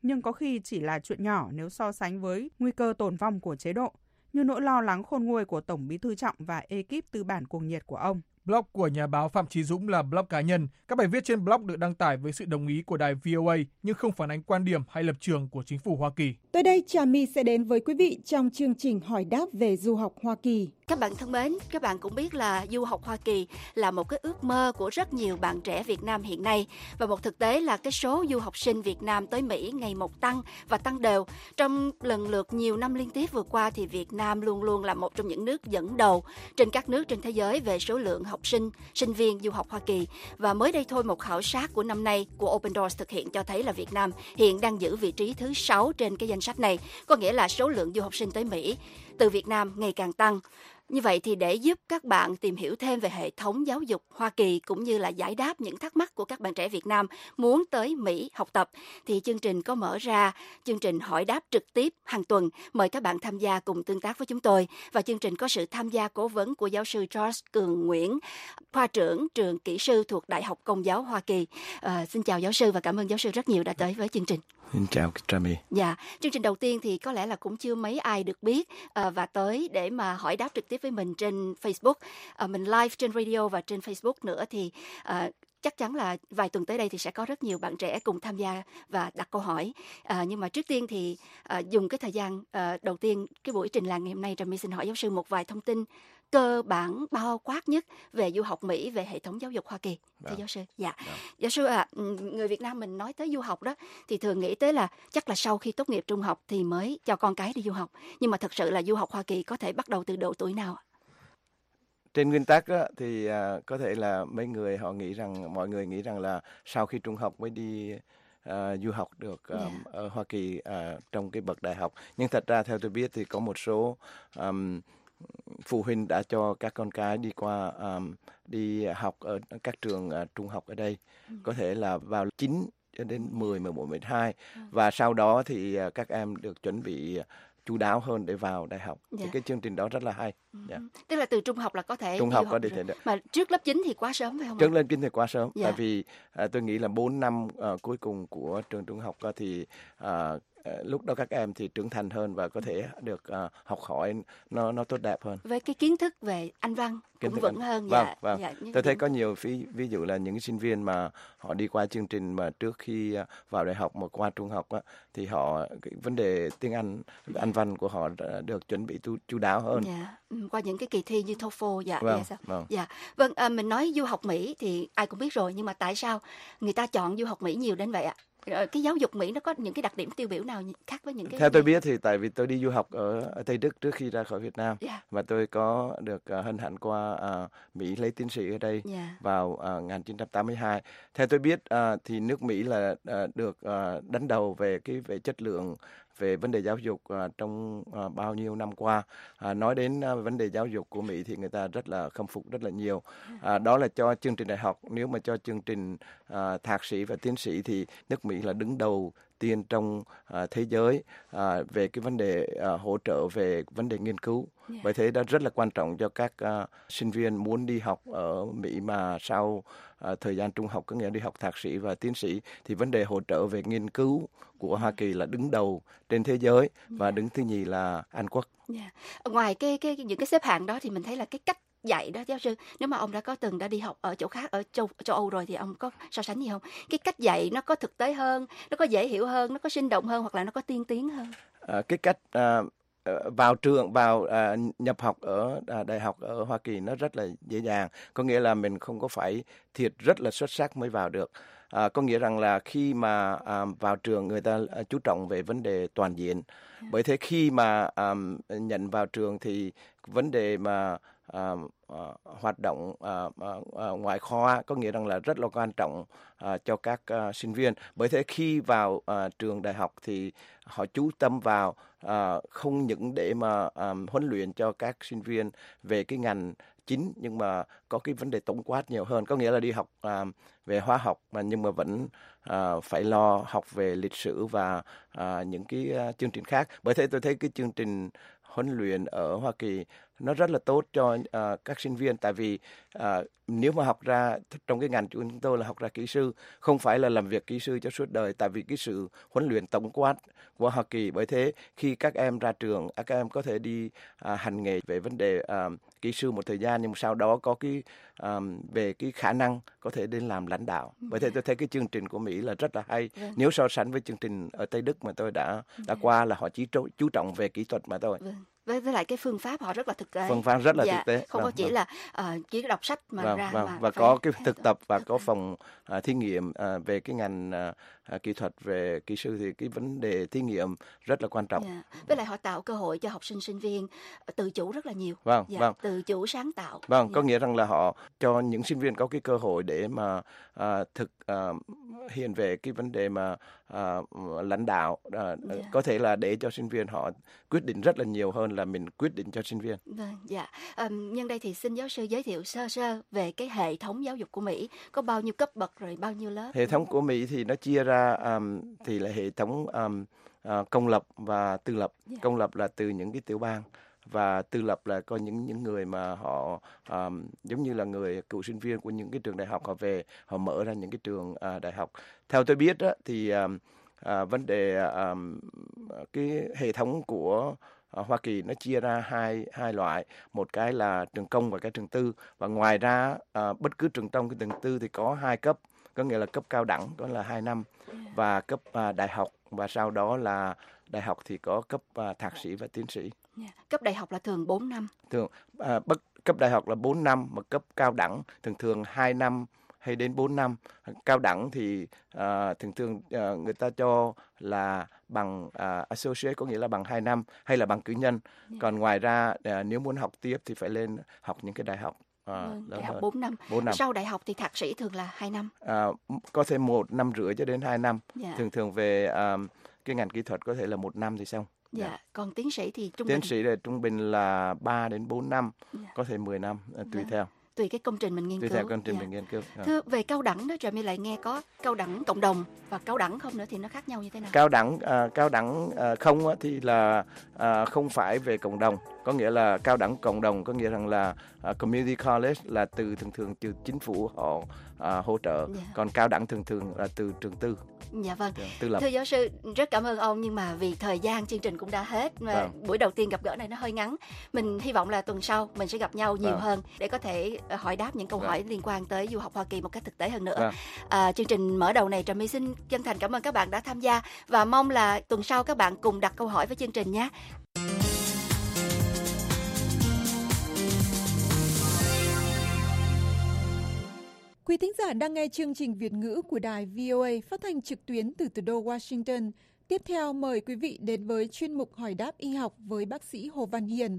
nhưng có khi chỉ là chuyện nhỏ nếu so sánh với nguy cơ tồn vong của chế độ, như nỗi lo lắng khôn nguôi của Tổng Bí thư Trọng và ekip tư bản cuồng nhiệt của ông. Blog của nhà báo Phạm Chí Dũng là blog cá nhân. Các bài viết trên blog được đăng tải với sự đồng ý của đài vê o a nhưng không phản ánh quan điểm hay lập trường của chính phủ Hoa Kỳ. Tới đây, Trà My sẽ đến với quý vị trong chương trình hỏi đáp về du học Hoa Kỳ. Các bạn thân mến, các bạn cũng biết là du học Hoa Kỳ là một cái ước mơ của rất nhiều bạn trẻ Việt Nam hiện nay. Và một thực tế là cái số du học sinh Việt Nam tới Mỹ ngày một tăng và tăng đều. Trong lần lượt nhiều năm liên tiếp vừa qua thì Việt Nam luôn luôn là một trong những nước dẫn đầu trên các nước trên thế giới về số lượng học sinh, sinh viên du học Hoa Kỳ. Và mới đây thôi, một khảo sát của năm nay của Open Doors thực hiện cho thấy là Việt Nam hiện đang giữ vị trí thứ sáu trên cái danh sách này. Có nghĩa là số lượng du học sinh tới Mỹ từ Việt Nam ngày càng tăng. Như vậy thì để giúp các bạn tìm hiểu thêm về hệ thống giáo dục Hoa Kỳ cũng như là giải đáp những thắc mắc của các bạn trẻ Việt Nam muốn tới Mỹ học tập, thì chương trình có mở ra chương trình hỏi đáp trực tiếp hàng tuần. Mời các bạn tham gia cùng tương tác với chúng tôi. Và chương trình có sự tham gia cố vấn của giáo sư George Cường Nguyễn, khoa trưởng trường kỹ sư thuộc Đại học Công giáo Hoa Kỳ. À, xin chào giáo sư và cảm ơn giáo sư rất nhiều đã tới với chương trình. Xin chào Trà My. Dạ, chương trình đầu tiên thì có lẽ là cũng chưa mấy ai được biết à, và tới để mà hỏi đáp trực tiếp với mình trên Facebook. À, mình live trên radio và trên Facebook nữa thì à, chắc chắn là vài tuần tới đây thì sẽ có rất nhiều bạn trẻ cùng tham gia và đặt câu hỏi. À, nhưng mà trước tiên thì à, dùng cái thời gian à, đầu tiên cái buổi trình làng ngày hôm nay, Trà My xin hỏi giáo sư một vài thông tin cơ bản bao quát nhất về du học Mỹ, về hệ thống giáo dục Hoa Kỳ. Thưa Đó. giáo sư. Dạ. Đó. Giáo sư à, người Việt Nam mình nói tới du học đó thì thường nghĩ tới là chắc là sau khi tốt nghiệp trung học thì mới cho con cái đi du học. Nhưng mà thật sự là du học Hoa Kỳ có thể bắt đầu từ độ tuổi nào? Trên nguyên tắc á, thì à, có thể là mấy người họ nghĩ rằng, mọi người nghĩ rằng là sau khi trung học mới đi à, du học được um, Yeah. ở Hoa Kỳ à, trong cái bậc đại học. Nhưng thật ra theo tôi biết thì có một số um, phụ huynh đã cho các con cái đi qua um, đi học ở các trường uh, trung học ở đây, Ừ. có thể là vào chín cho đến mười, mười một, mười hai, Ừ. và sau đó thì uh, các em được chuẩn bị uh, chu đáo hơn để vào đại học. Dạ. Thì cái chương trình đó rất là hay. Ừ. Dạ. Tức là từ trung học là có thể Trung đi học du có thể rồi. thể được. Mà trước lớp chín thì quá sớm phải không ạ? Trước lên kinh thì quá sớm, Dạ. tại vì à, tôi nghĩ là bốn năm à, cuối cùng của trường trung học á, thì à, à, lúc đó các em thì trưởng thành hơn và có thể được à, học hỏi nó nó tốt đẹp hơn. Với cái kiến thức về Anh văn Kiến cũng thức vững Anh- hơn. Vâng, Dạ. vâng. Dạ. những Tôi thấy điểm- có nhiều ví, ví dụ là những sinh viên mà họ đi qua chương trình mà trước khi à, vào đại học mà qua trung học á, thì họ cái vấn đề tiếng Anh, Anh văn của họ đã được chuẩn bị tu, chu đáo hơn. Dạ. Ừ, qua những cái kỳ thi như TOEFL. Dạ. Vâng, Dạ, sao? vâng. Dạ. Vâng, à, mình nói du học Mỹ thì ai cũng biết rồi, nhưng mà tại sao người ta chọn du học Mỹ nhiều đến vậy ạ? Ờ, Cái giáo dục Mỹ nó có những cái đặc điểm tiêu biểu nào khác với những cái Theo tôi biết thì tại vì tôi đi du học ở, ở Tây Đức trước khi ra khỏi Việt Nam, Dạ. và tôi có được uh, hân hạnh qua uh, Mỹ lấy tiến sĩ ở đây Dạ. vào uh, một nghìn chín trăm tám mươi hai. Theo tôi biết uh, thì nước Mỹ là uh, được uh, đánh đầu về cái về chất lượng, về vấn đề giáo dục uh, trong uh, bao nhiêu năm qua. Uh, nói đến uh, vấn đề giáo dục của Mỹ thì người ta rất là khâm phục rất là nhiều. Uh, đó là cho chương trình đại học. Nếu mà cho chương trình uh, thạc sĩ và tiến sĩ thì nước Mỹ là đứng đầu tiên trong uh, thế giới uh, về cái vấn đề uh, hỗ trợ về vấn đề nghiên cứu. Dạ. Bởi thế đó rất là quan trọng cho các uh, sinh viên muốn đi học ở Mỹ mà sau uh, thời gian trung học, có nghĩa đi học thạc sĩ và tiến sĩ, thì vấn đề hỗ trợ về nghiên cứu của Hoa Kỳ là đứng đầu trên thế giới, và đứng thứ nhì là Anh Quốc. Dạ. Ngoài cái cái những cái xếp hạng đó thì mình thấy là cái cách dạy đó giáo sư, nếu mà ông đã có từng đã đi học ở chỗ khác, ở châu châu Âu rồi thì ông có so sánh gì không? Cái cách dạy nó có thực tế hơn, nó có dễ hiểu hơn, nó có sinh động hơn, hoặc là nó có tiên tiến hơn? Uh, cái cách uh, vào trường vào uh, nhập học ở uh, đại học ở Hoa Kỳ nó rất là dễ dàng, có nghĩa là mình không có phải thiệt rất là xuất sắc mới vào được. À, có nghĩa rằng là khi mà à, vào trường người ta à, chú trọng về vấn đề toàn diện. Yeah. Bởi thế khi mà à, nhận vào trường thì vấn đề mà à, à, hoạt động à, à, ngoại khóa có nghĩa rằng là rất là quan trọng à, cho các à, sinh viên. Bởi thế khi vào à, trường đại học thì họ chú tâm vào à, không những để mà à, huấn luyện cho các sinh viên về cái ngành chính nhưng mà có cái vấn đề tổng quát nhiều hơn, có nghĩa là đi học à, về hóa học mà nhưng mà vẫn à, phải lo học về lịch sử và à, những cái à, chương trình khác. Bởi thế tôi thấy cái chương trình huấn luyện ở Hoa Kỳ nó rất là tốt cho uh, các sinh viên, tại vì uh, nếu mà học ra trong cái ngành của chúng tôi là học ra kỹ sư, không phải là làm việc kỹ sư cho suốt đời, tại vì cái sự huấn luyện tổng quát của Hoa Kỳ. Bởi thế khi các em ra trường, các em có thể đi uh, hành nghề về vấn đề uh, kỹ sư một thời gian, nhưng mà sau đó có cái um, về cái khả năng có thể đến làm lãnh đạo. Bởi thế tôi thấy cái chương trình của Mỹ là rất là hay. Vâng. Nếu so sánh với chương trình ở Tây Đức mà tôi đã đã qua, là họ chỉ chú trọng về kỹ thuật mà thôi. Vâng. Với, với lại cái phương pháp họ rất là thực tế. Phương pháp rất là dạ, thực tế. Không vâng, có chỉ vâng. là uh, chỉ đọc sách mà vâng, ra vâng. mà và có cái thực tập và có phòng uh, thí nghiệm uh, về cái ngành uh, kỹ thuật về kỹ sư, thì cái vấn đề thí nghiệm rất là quan trọng. Dạ. Với lại họ tạo cơ hội cho học sinh sinh viên tự chủ rất là nhiều. Vâng, dạ, vâng. Tự chủ sáng tạo. Vâng, dạ. Có nghĩa rằng là họ cho những sinh viên có cái cơ hội để mà uh, thực uh, hiện về cái vấn đề mà uh, lãnh đạo, uh, yeah. có thể là để cho sinh viên họ quyết định rất là nhiều hơn là mình quyết định cho sinh viên. Vâng, dạ. Um, nhân đây thì xin giáo sư giới thiệu sơ sơ về cái hệ thống giáo dục của Mỹ, có bao nhiêu cấp bậc rồi bao nhiêu lớp? Hệ thống của Mỹ thì nó chia ra um, thì là hệ thống um, uh, công lập và tư lập. Yeah. Công lập là từ những cái tiểu bang, và tư lập là có những những người mà họ um, giống như là người cựu sinh viên của những cái trường đại học, họ về họ mở ra những cái trường uh, đại học. Theo tôi biết đó, thì um, uh, vấn đề um, cái hệ thống của uh, Hoa Kỳ nó chia ra hai hai loại, một cái là trường công và cái trường tư, và ngoài ra uh, bất cứ trường công cái trường tư thì có hai cấp, có nghĩa là cấp cao đẳng đó là hai năm và cấp uh, đại học, và sau đó là đại học thì có cấp uh, thạc sĩ và tiến sĩ. Yeah. Cấp đại học là thường bốn năm. Thường à, bất cấp đại học là bốn năm, mà cấp cao đẳng thường thường hai năm hay đến bốn năm. Cao đẳng thì à, thường thường à, người ta cho là bằng à, associate, có nghĩa là bằng hai năm, hay là bằng cử nhân. Yeah. Còn ngoài ra à, nếu muốn học tiếp thì phải lên học những cái đại học. À, vâng, đại học bốn năm. bốn năm. Sau đại học thì thạc sĩ thường là hai năm. À, có thể một năm rưỡi cho đến hai năm. Yeah. Thường thường về à, cái ngành kỹ thuật có thể là một năm thì xong. Dạ, yeah. Còn tiến sĩ thì trung tiến bình? Tiến sĩ là trung bình là ba đến bốn năm, yeah. có thể mười năm, tùy yeah. theo. Tùy cái công trình mình nghiên tùy cứu. Tùy theo công trình yeah. mình nghiên cứu. Yeah. Thưa, về cao đẳng đó, Trà My lại nghe có cao đẳng cộng đồng và cao đẳng không nữa, thì nó khác nhau như thế nào? Cao đẳng à, cao đẳng à, không á, thì là à, không phải về cộng đồng. Có nghĩa là cao đẳng cộng đồng có nghĩa rằng là uh, community college là từ thường thường từ chính phủ họ uh, hỗ trợ, yeah. còn cao đẳng thường thường là từ trường tư. Dạ vâng. Yeah, tư lập. Thưa giáo sư, rất cảm ơn ông, nhưng mà vì thời gian chương trình cũng đã hết, mà vâng. buổi đầu tiên gặp gỡ này nó hơi ngắn. Mình hy vọng là tuần sau mình sẽ gặp nhau nhiều vâng. hơn để có thể hỏi đáp những câu vâng. hỏi liên quan tới du học Hoa Kỳ một cách thực tế hơn nữa. Vâng. À, chương trình mở đầu này Trà My xin chân thành cảm ơn các bạn đã tham gia, và mong là tuần sau các bạn cùng đặt câu hỏi với chương trình nhé. Quý thính giả đang nghe chương trình Việt ngữ của đài vê o a phát thanh trực tuyến từ thủ đô Washington. Tiếp theo mời quý vị đến với chuyên mục hỏi đáp y học với bác sĩ Hồ Văn Hiền.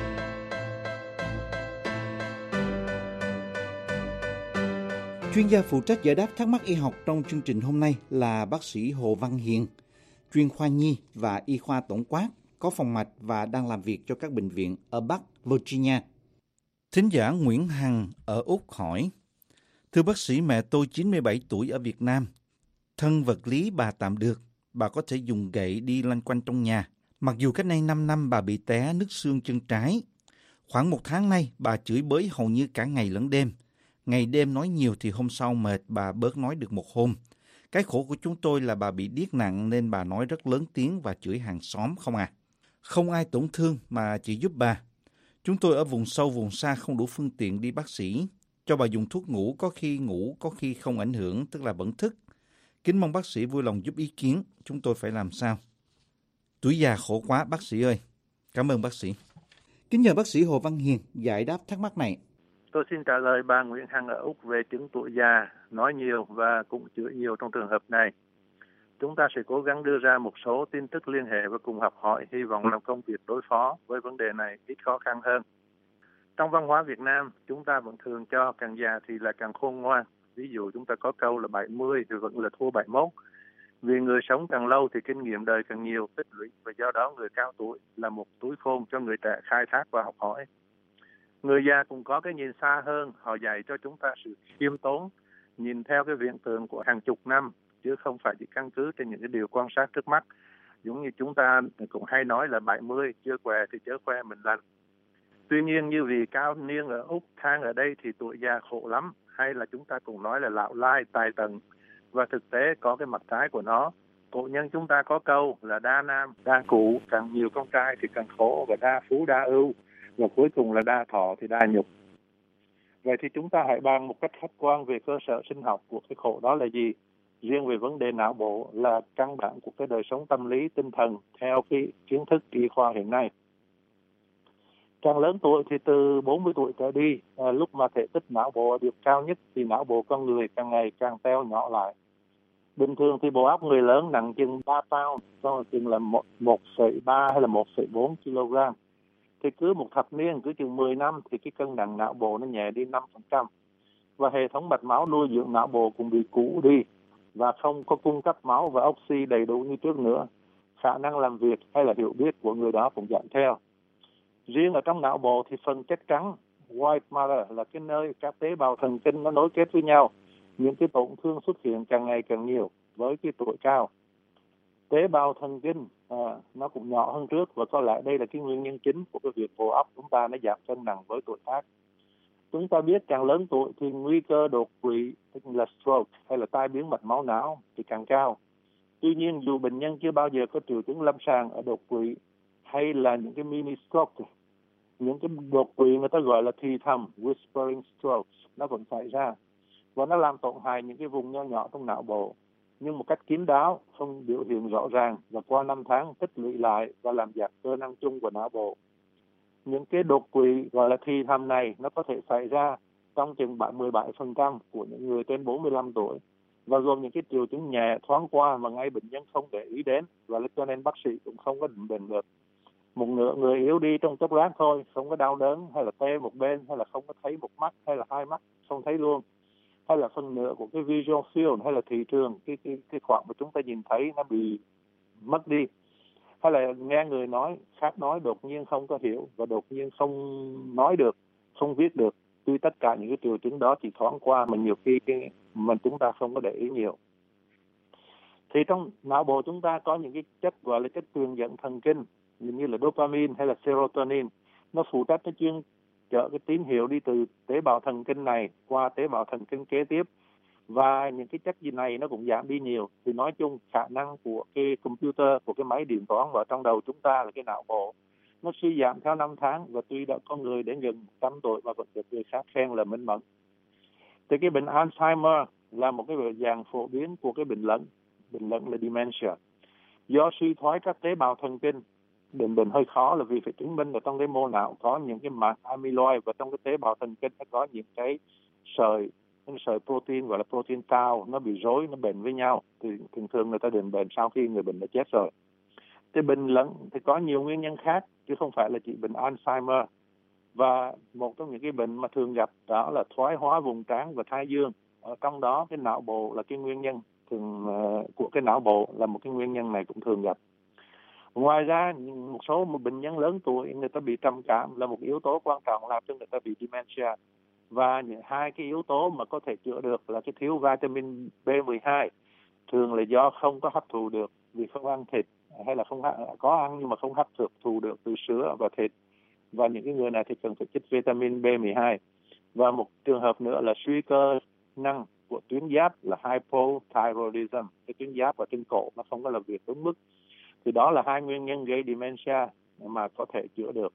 Chuyên gia phụ trách giải đáp thắc mắc y học trong chương trình hôm nay là bác sĩ Hồ Văn Hiền, chuyên khoa nhi và y khoa tổng quát, có phòng mạch và đang làm việc cho các bệnh viện ở Bắc Virginia. Thính giả Nguyễn Hằng ở Úc hỏi: Thưa bác sĩ, mẹ tôi chín mươi bảy tuổi ở Việt Nam. Thân vật lý bà tạm được, bà có thể dùng gậy đi loanh quanh trong nhà. Mặc dù cách đây năm năm bà bị té nứt xương chân trái. Khoảng một tháng nay bà chửi bới hầu như cả ngày lẫn đêm. Ngày đêm nói nhiều thì hôm sau mệt bà bớt nói được một hôm. Cái khổ của chúng tôi là bà bị điếc nặng nên bà nói rất lớn tiếng và chửi hàng xóm không à. Không ai tổn thương mà chỉ giúp bà. Chúng tôi ở vùng sâu vùng xa không đủ phương tiện đi bác sĩ. Cho bà dùng thuốc ngủ, có khi ngủ, có khi không ảnh hưởng, tức là vẫn thức. Kính mong bác sĩ vui lòng giúp ý kiến, chúng tôi phải làm sao? Tuổi già khổ quá bác sĩ ơi. Cảm ơn bác sĩ. Kính nhờ bác sĩ Hồ Văn Hiền giải đáp thắc mắc này. Tôi xin trả lời bà Nguyễn Hằng ở Úc về chứng tuổi già, nói nhiều và cũng chữa nhiều trong trường hợp này. Chúng ta sẽ cố gắng đưa ra một số tin tức liên hệ và cùng học hỏi, hy vọng làm công việc đối phó với vấn đề này ít khó khăn hơn. Trong văn hóa Việt Nam, chúng ta vẫn thường cho càng già thì là càng khôn ngoan. Ví dụ chúng ta có câu là bảy mươi thì vẫn là thua bảy mươi mốt. Vì người sống càng lâu thì kinh nghiệm đời càng nhiều, tích lũy, và do đó người cao tuổi là một túi khôn cho người trẻ khai thác và học hỏi. Người già cũng có cái nhìn xa hơn, họ dạy cho chúng ta sự khiêm tốn, nhìn theo cái viễn tượng của hàng chục năm, chứ không phải chỉ căn cứ trên những cái điều quan sát trước mắt. Giống như chúng ta cũng hay nói là bảy mươi chưa què thì chớ khoe mình lành. Tuy nhiên như vì cao niên ở Úc than ở đây thì tuổi già khổ lắm, hay là chúng ta cũng nói là lão lai tài tận, và thực tế có cái mặt trái của nó. Cổ nhân chúng ta có câu là đa nam đa cụ, càng nhiều con trai thì càng khổ, và đa phú đa ưu, và cuối cùng là đa thọ thì đa nhục. Vậy thì chúng ta hãy bàn một cách khách quan về cơ sở sinh học của cái khổ đó là gì. Riêng về vấn đề não bộ là căn bản của cái đời sống tâm lý tinh thần theo cái kiến thức y khoa hiện nay. Càng lớn tuổi thì từ bốn mươi tuổi trở đi, à, lúc mà thể tích não bộ được cao nhất thì não bộ con người càng ngày càng teo nhỏ lại. Bình thường thì bộ óc người lớn nặng chừng ba pound, có chừng là một phẩy ba hay là một phẩy bốn kg. Thì cứ một thập niên, cứ chừng mười năm thì cái cân nặng não bộ nó nhẹ đi năm phần trăm. Và hệ thống mạch máu nuôi dưỡng não bộ cũng bị cũ đi và không có cung cấp máu và oxy đầy đủ như trước nữa. Khả năng làm việc hay là hiểu biết của người đó cũng giảm theo. Riêng ở trong não bộ thì phần chất trắng, white matter, là cái nơi các tế bào thần kinh nó nối kết với nhau. Những cái tổn thương xuất hiện càng ngày càng nhiều với cái tuổi cao. Tế bào thần kinh à, nó cũng nhỏ hơn trước, và có lẽ đây là cái nguyên nhân chính của cái việc bộ óc chúng ta nó giảm cân nặng với tuổi tác. Chúng ta biết càng lớn tuổi thì nguy cơ đột quỵ, tức là stroke hay là tai biến mạch máu não thì càng cao. Tuy nhiên dù bệnh nhân chưa bao giờ có triệu chứng lâm sàng ở đột quỵ hay là những cái mini stroke, những cái đột quỵ người ta gọi là thì thầm, whispering strokes, nó vẫn xảy ra và nó làm tổn hại những cái vùng nhỏ nhỏ trong não bộ, nhưng một cách kín đáo, không biểu hiện rõ ràng, và qua năm tháng tích lũy lại và làm giảm cơ năng chung của não bộ. Những cái đột quỵ gọi là thì thầm này nó có thể xảy ra trong chừng mười bảy phần trăm của những người trên bốn mươi lăm tuổi, và gồm những cái triệu chứng nhẹ thoáng qua mà ngay bệnh nhân không để ý đến, và cho nên bác sĩ cũng không có định bệnh được. Một nửa người yếu đi trong chốc lát thôi, không có đau đớn hay là tê một bên, hay là không có thấy một mắt hay là hai mắt không thấy luôn, hay là phần nửa của cái visual field hay là thị trường, cái cái cái khoảng mà chúng ta nhìn thấy nó bị mất đi, hay là nghe người nói khác nói đột nhiên không có hiểu và đột nhiên không nói được, không viết được. Tuy tất cả những cái triệu chứng đó chỉ thoáng qua mà nhiều khi cái mình chúng ta không có để ý nhiều. Thì trong não bộ chúng ta có những cái chất gọi là chất truyền dẫn thần kinh như là dopamine hay là serotonin, nó phụ trách nó chuyên chở cái tín hiệu đi từ tế bào thần kinh này qua tế bào thần kinh kế tiếp, và những cái chất gì này nó cũng giảm đi nhiều. Thì nói chung khả năng của cái computer, của cái máy điện toán vào trong đầu chúng ta là cái não bộ, nó suy giảm theo năm tháng, và tuy đã có người đến gần một trăm tuổi mà vẫn được người khác khen là minh mẫn. Thì cái bệnh Alzheimer là một cái dạng phổ biến của cái bệnh lẫn, bệnh lẫn là dementia, do suy thoái các tế bào thần kinh. Bệnh bệnh hơi khó là vì phải chứng minh là trong cái mô não có những cái mảng amyloid, và trong cái tế bào thần kinh nó có những cái sợi những sợi protein gọi là protein tau, nó bị rối, nó bệnh với nhau, thì thường thường người ta định bệnh sau khi người bệnh đã chết rồi. Thì bệnh lẫn thì có nhiều nguyên nhân khác chứ không phải là chỉ bệnh Alzheimer, và một trong những cái bệnh mà thường gặp đó là thoái hóa vùng trán và thái dương. Ở trong đó cái não bộ là cái nguyên nhân thường uh, của cái não bộ là một cái nguyên nhân này cũng thường gặp. Ngoài ra một số một bệnh nhân lớn tuổi người ta bị trầm cảm là một yếu tố quan trọng làm cho người ta bị dementia. Và những hai cái yếu tố mà có thể chữa được là cái thiếu vitamin B mười hai, thường là do không có hấp thụ được vì không ăn thịt, hay là không có ăn nhưng mà không hấp thụ được từ sữa và thịt, và những cái người này thì cần phải chích vitamin B mười hai. Và một trường hợp nữa là suy cơ năng của tuyến giáp là hypothyroidism, cái tuyến giáp ở trên cổ nó không có làm việc đúng mức. Thì đó là hai nguyên nhân gây dementia mà có thể chữa được.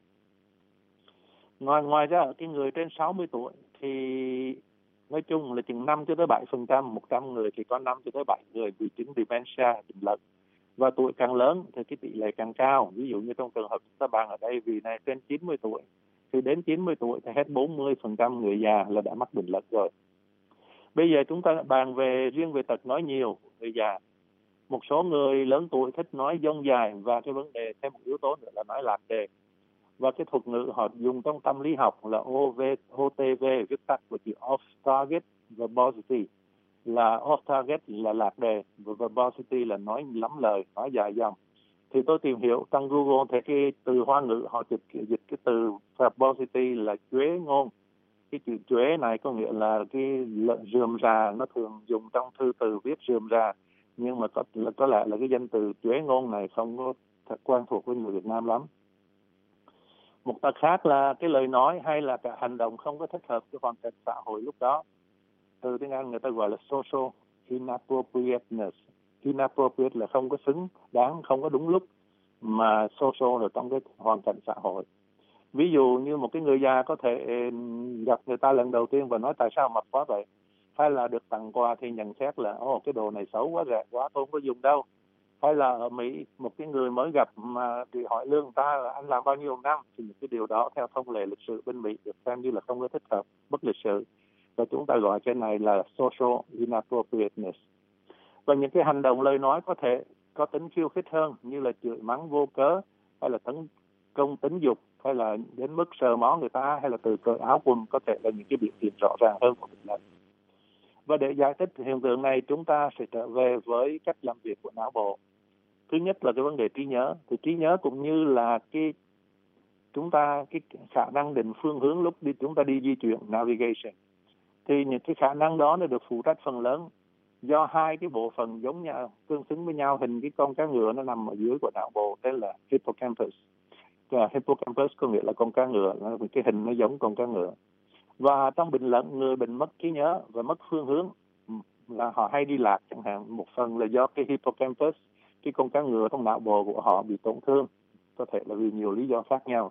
Ngoài ngoài ra ở cái người trên sáu mươi tuổi thì nói chung là chừng năm cho tới bảy phần trăm, một trăm người thì có năm cho tới bảy người bị chứng dementia bệnh lẫn. Và tuổi càng lớn thì cái tỷ lệ càng cao. Ví dụ như trong trường hợp chúng ta bàn ở đây, vì này trên chín mươi tuổi, thì đến chín mươi tuổi thì hết bốn mươi phần trăm người già là đã mắc bệnh lẫn rồi. Bây giờ chúng ta bàn về riêng về tật nói nhiều người già. Một số người lớn tuổi thích nói dông dài, và cái vấn đề thêm một yếu tố nữa là nói lạc đề. Và cái thuật ngữ họ dùng trong tâm lý học là O V, O T V, viết tắt của chữ off target verbosity, là off target là lạc đề và verbosity là nói lắm lời, nói dài dòng. Thì tôi tìm hiểu trong Google thì cái từ Hoa ngữ họ dịch dịch cái từ verbosity là chuế ngôn. Cái chữ chuế này có nghĩa là cái rườm rà, nó thường dùng trong thư từ viết rườm rà, nhưng mà có, là, có lẽ là cái danh từ chuế ngôn này không có thật quen thuộc với người Việt Nam lắm. Một tật khác là cái lời nói hay là cả hành động không có thích hợp với hoàn cảnh xã hội lúc đó. Từ tiếng Anh người ta gọi là social inappropriateness. Inappropriate là không có xứng đáng, không có đúng lúc, mà social là trong cái hoàn cảnh xã hội. Ví dụ như một cái người già có thể gặp người ta lần đầu tiên và nói tại sao mập quá vậy, hay là được tặng quà thì nhận xét là ồ cái đồ này xấu quá, rẻ quá, tôi không có dùng đâu. Hay là ở Mỹ một cái người mới gặp mà thì hỏi lương người ta là anh làm bao nhiêu năm, thì những cái điều đó theo thông lệ lịch sử bên Mỹ được xem như là không có thích hợp, bất lịch sự, và chúng ta gọi cái này là social inappropriateness. Và những cái hành động lời nói có thể có tính khiêu khích hơn, như là chửi mắng vô cớ, hay là tấn công tính dục, hay là đến mức sờ mó người ta, hay là từ cởi áo quần, có thể là những cái biểu hiện rõ ràng hơn của bệnh nhân. Và để giải thích hiện tượng này, chúng ta sẽ trở về với cách làm việc của não bộ. Thứ nhất là cái vấn đề trí nhớ. Thì trí nhớ cũng như là cái chúng ta cái khả năng định phương hướng lúc đi chúng ta đi di chuyển, navigation. Thì những cái khả năng đó nó được phụ trách phần lớn do hai cái bộ phận giống nhau, tương xứng với nhau, hình cái con cá ngựa nó nằm ở dưới của não bộ, tên là hippocampus. Và hippocampus có nghĩa là con cá ngựa, cái hình nó giống con cá ngựa. Và trong bệnh lẫn, người bệnh mất trí nhớ và mất phương hướng là họ hay đi lạc chẳng hạn, một phần là do cái hippocampus, cái con cá ngựa trong não bộ của họ bị tổn thương, có thể là vì nhiều lý do khác nhau.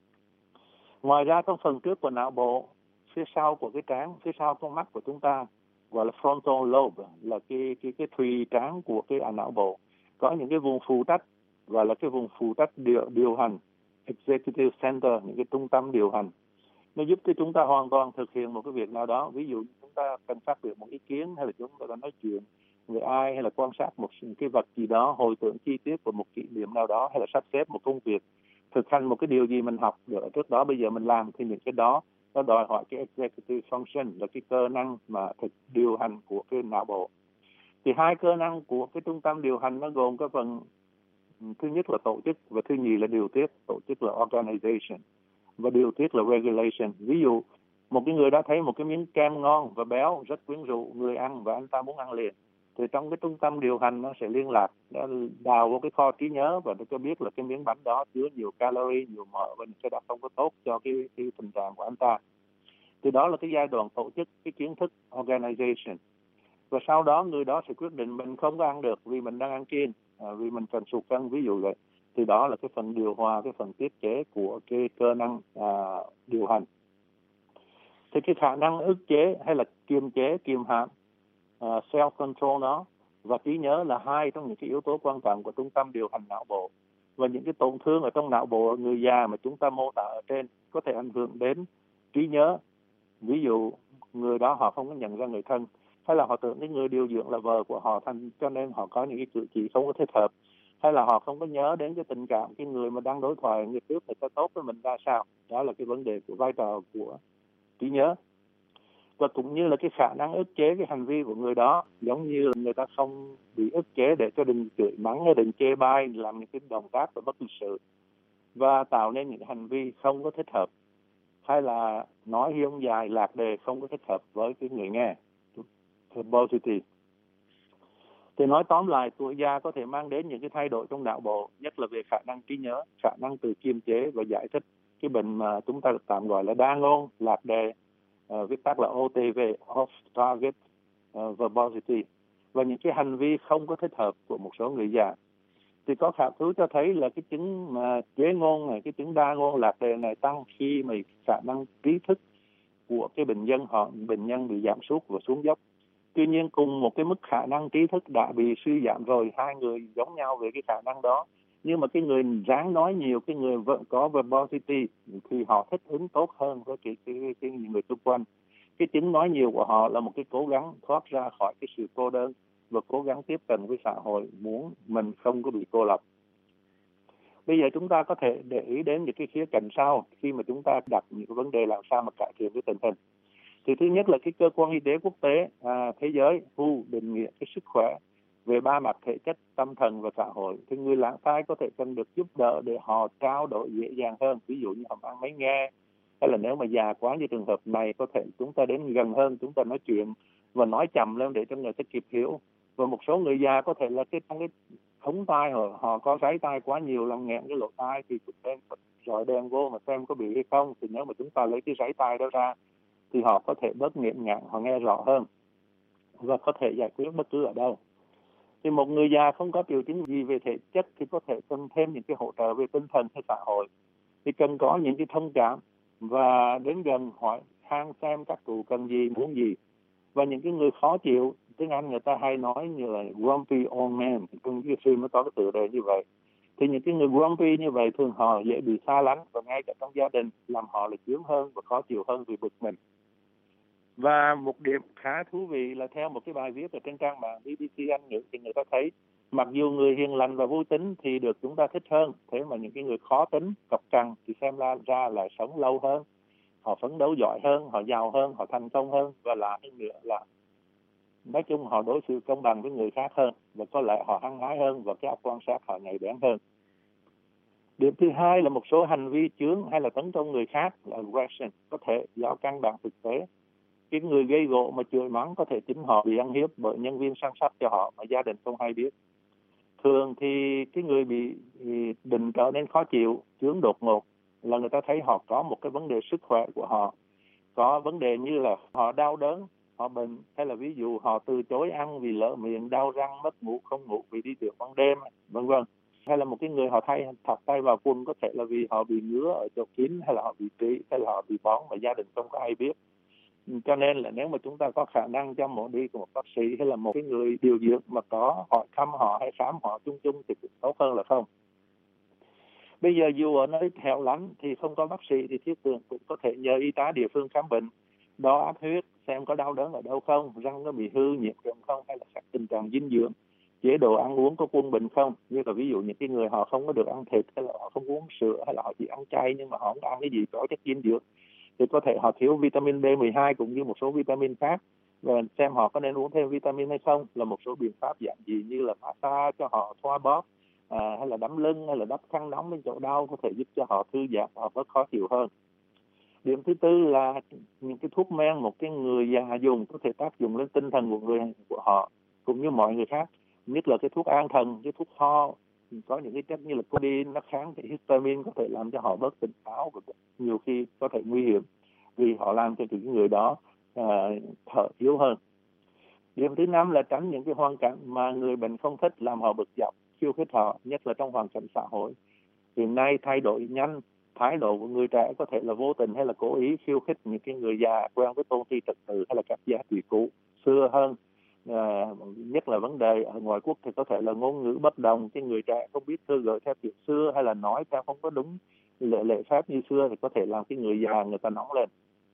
Ngoài ra trong phần trước của não bộ, phía sau của cái trán, phía sau con mắt của chúng ta, gọi là frontal lobe, là cái cái cái thùy trán của cái não bộ, có những cái vùng phụ trách, gọi là cái vùng phụ trách điều điều hành, executive center, những cái trung tâm điều hành. Nó giúp cho chúng ta hoàn toàn thực hiện một cái việc nào đó. Ví dụ chúng ta cần phát biểu một ý kiến, hay là chúng ta nói chuyện về ai, hay là quan sát một cái vật gì đó, hồi tưởng chi tiết của một kỷ niệm nào đó, hay là sắp xếp một công việc, thực hành một cái điều gì mình học được ở trước đó bây giờ mình làm, thì những cái đó nó đòi hỏi cái executive function, là cái cơ năng mà thực điều hành của cái não bộ. Thì hai cơ năng của cái trung tâm điều hành nó gồm cái phần thứ nhất là tổ chức và thứ nhì là điều tiết. Tổ chức là organization và điều tiết là regulation. Ví dụ một cái người đã thấy một cái miếng kem ngon và béo, rất quyến rũ người ăn và anh ta muốn ăn liền, thì trong cái trung tâm điều hành nó sẽ liên lạc, nó đào vô cái kho trí nhớ và nó cho biết là cái miếng bánh đó chứa nhiều calorie, nhiều mỡ, và cái đó không có tốt cho cái, cái tình trạng của anh ta. Thì đó là cái giai đoạn tổ chức, cái kiến thức organization. Và sau đó người đó sẽ quyết định mình không có ăn được vì mình đang ăn kiêng, à, vì mình cần sụt cân, ví dụ vậy. Thì đó là cái phần điều hòa, cái phần tiết chế của cái cơ năng à, điều hành. Thì cái khả năng ức chế hay là kiềm chế, kiềm hãm, uh, self-control nó và trí nhớ là hai trong những cái yếu tố quan trọng của trung tâm điều hành não bộ. Và những cái tổn thương ở trong não bộ người già mà chúng ta mô tả ở trên có thể ảnh hưởng đến trí nhớ. Ví dụ người đó họ không có nhận ra người thân, hay là họ tưởng cái người điều dưỡng là vợ của họ, thành cho nên họ có những cái cử chỉ không có thích hợp, hay là họ không có nhớ đến cái tình cảm cái người mà đang đối thoại người trước người ta tốt với mình ra sao. Đó là cái vấn đề của vai trò của trí nhớ. Và cũng như là cái khả năng ức chế cái hành vi của người đó, giống như là người ta không bị ức chế để cho đừng chửi mắng hay đừng chê bai, làm những cái động tác và bất lịch sự và tạo nên những hành vi không có thích hợp, hay là nói hiên dài lạc đề không có thích hợp với cái người nghe. Verbosity. Thì nói tóm lại, tuổi già có thể mang đến những cái thay đổi trong não bộ, nhất là về khả năng trí nhớ, khả năng tự kiềm chế và giải thích cái bệnh mà chúng ta tạm gọi là đa ngôn, lạc đề, uh, viết tắt là O T V, Off Target uh, Verbosity, và những cái hành vi không có thích hợp của một số người già. Thì có khảo cứu cho thấy là cái chứng mà chế ngôn này, cái chứng đa ngôn lạc đề này tăng khi mà khả năng trí thức của cái bệnh nhân họ bệnh nhân bị giảm sút và xuống dốc. Tuy nhiên cùng một cái mức khả năng trí thức đã bị suy giảm rồi, hai người giống nhau về cái khả năng đó, nhưng mà cái người ráng nói nhiều, cái người vẫn có verbosity thì họ thích ứng tốt hơn với cái, cái, cái, cái người xung quanh. Cái chứng nói nhiều của họ là một cái cố gắng thoát ra khỏi cái sự cô đơn và cố gắng tiếp cận với xã hội, muốn mình không có bị cô lập. Bây giờ chúng ta có thể để ý đến những cái khía cạnh sau khi mà chúng ta đặt những cái vấn đề làm sao mà cải thiện cái tình hình. Thì thứ nhất là cái cơ quan y tế quốc tế à, thế giới W H O định nghĩa cái sức khỏe về ba mặt thể chất, tâm thần và xã hội, thì người lãng tai có thể cần được giúp đỡ để họ trao đổi dễ dàng hơn. Ví dụ như họ mang máy nghe, hay là nếu mà già quá như trường hợp này, có thể chúng ta đến gần hơn, chúng ta nói chuyện và nói chậm lên để cho người ta kịp hiểu. Và một số người già có thể là cái trong cái ống tai họ, họ có ráy tai quá nhiều làm nghẹn cái lỗ tai, thì chúng ta dọi đèn vô mà xem có bị hay không. Thì nếu mà chúng ta lấy cái ráy tai đó ra thì họ có thể bớt nghiện ngạn, họ nghe rõ hơn và có thể giải quyết bất cứ ở đâu. Thì một người già không có triệu chứng gì về thể chất thì có thể cần thêm những cái hỗ trợ về tinh thần hay xã hội. Thì cần có những cái thông cảm và đến gần hỏi han xem các cụ cần gì, muốn gì. Và những cái người khó chịu, tiếng Anh người ta hay nói như là grumpy old man, trong cái phim nó có cái tựa đề như vậy. Thì những cái người grumpy như vậy thường họ dễ bị xa lánh, và ngay cả trong gia đình làm họ là chướng hơn và khó chịu hơn vì bực mình. Và một điểm khá thú vị là theo một cái bài viết ở trên trang mạng B B C Anh ngữ thì người ta thấy mặc dù người hiền lành và vui tính thì được chúng ta thích hơn, thế mà những cái người khó tính, cọc cằn thì xem ra, ra lại sống lâu hơn, họ phấn đấu giỏi hơn, họ giàu hơn, họ thành công hơn, và là hơn nữa là nói chung họ đối xử công bằng với người khác hơn, và có lẽ họ hăng hái hơn và cái óc quan sát họ nhạy bén hơn. Điểm thứ hai là một số hành vi chướng hay là tấn công người khác là aggression, có thể do căn bản thực tế. Cái người gây gổ mà chửi mắng có thể chính họ bị ăn hiếp bởi nhân viên săn sóc cho họ mà gia đình không hay biết. Thường thì cái người bị định trở nên khó chịu, chướng đột ngột là người ta thấy họ có một cái vấn đề sức khỏe của họ, có vấn đề như là họ đau đớn, họ bệnh, hay là ví dụ họ từ chối ăn vì lỡ miệng, đau răng, mất ngủ, không ngủ vì đi tiểu ban đêm, vân vân. Hay là một cái người họ thay thọc tay vào quần có thể là vì họ bị ngứa ở chỗ kín, hay là họ bị trĩ, hay là họ bị bón mà gia đình không có ai biết. Cho nên là nếu mà chúng ta có khả năng cho một đi của một bác sĩ hay là một cái người điều dưỡng mà có hỏi thăm họ hay khám họ chung chung thì cũng tốt hơn là không. Bây giờ dù ở nơi hẻo lánh thì không có bác sĩ thì thiết tưởng cũng có thể nhờ y tá địa phương khám bệnh, đo áp huyết, xem có đau đớn ở đâu không, răng có bị hư, nhiễm trùng không, hay là các tình trạng dinh dưỡng, chế độ ăn uống có quân bình không. Như là ví dụ những cái người họ không có được ăn thịt, hay là họ không uống sữa, hay là họ chỉ ăn chay nhưng mà họ không ăn cái gì có chất dinh dưỡng, thì có thể họ thiếu vitamin B mười hai cũng như một số vitamin khác, và xem họ có nên uống thêm vitamin hay không. Là một số biện pháp dạng gì như là massage cho họ, xoa bóp, à, hay là đấm lưng, hay là đắp khăn nóng lên chỗ đau có thể giúp cho họ thư giãn, họ bớt khó chịu hơn. Điểm thứ tư là những cái thuốc men một cái người già dùng có thể tác dụng lên tinh thần của người của họ cũng như mọi người khác, nhất là cái thuốc an thần, cái thuốc ho, có những cái chất như là codeine nó kháng cái histamine có thể làm cho họ bớt tỉnh táo, và nhiều khi có thể nguy hiểm vì họ làm cho những người đó uh, thở yếu hơn. Điểm thứ năm là tránh những cái hoàn cảnh mà người bệnh không thích làm họ bực dọc, khiêu khích họ, nhất là trong hoàn cảnh xã hội. Hiện nay thay đổi nhanh, thái độ của người trẻ có thể là vô tình hay là cố ý khiêu khích những cái người già quen với tôn ti trật tự hay là các giá trị cũ xưa hơn. À, nhất là vấn đề ở ngoại quốc thì có thể là ngôn ngữ bất đồng, cái người trẻ không biết khơi gợi theo kiểu xưa hay là nói theo không có đúng lệ lệ phép như xưa thì có thể làm cái người già người ta nóng lên.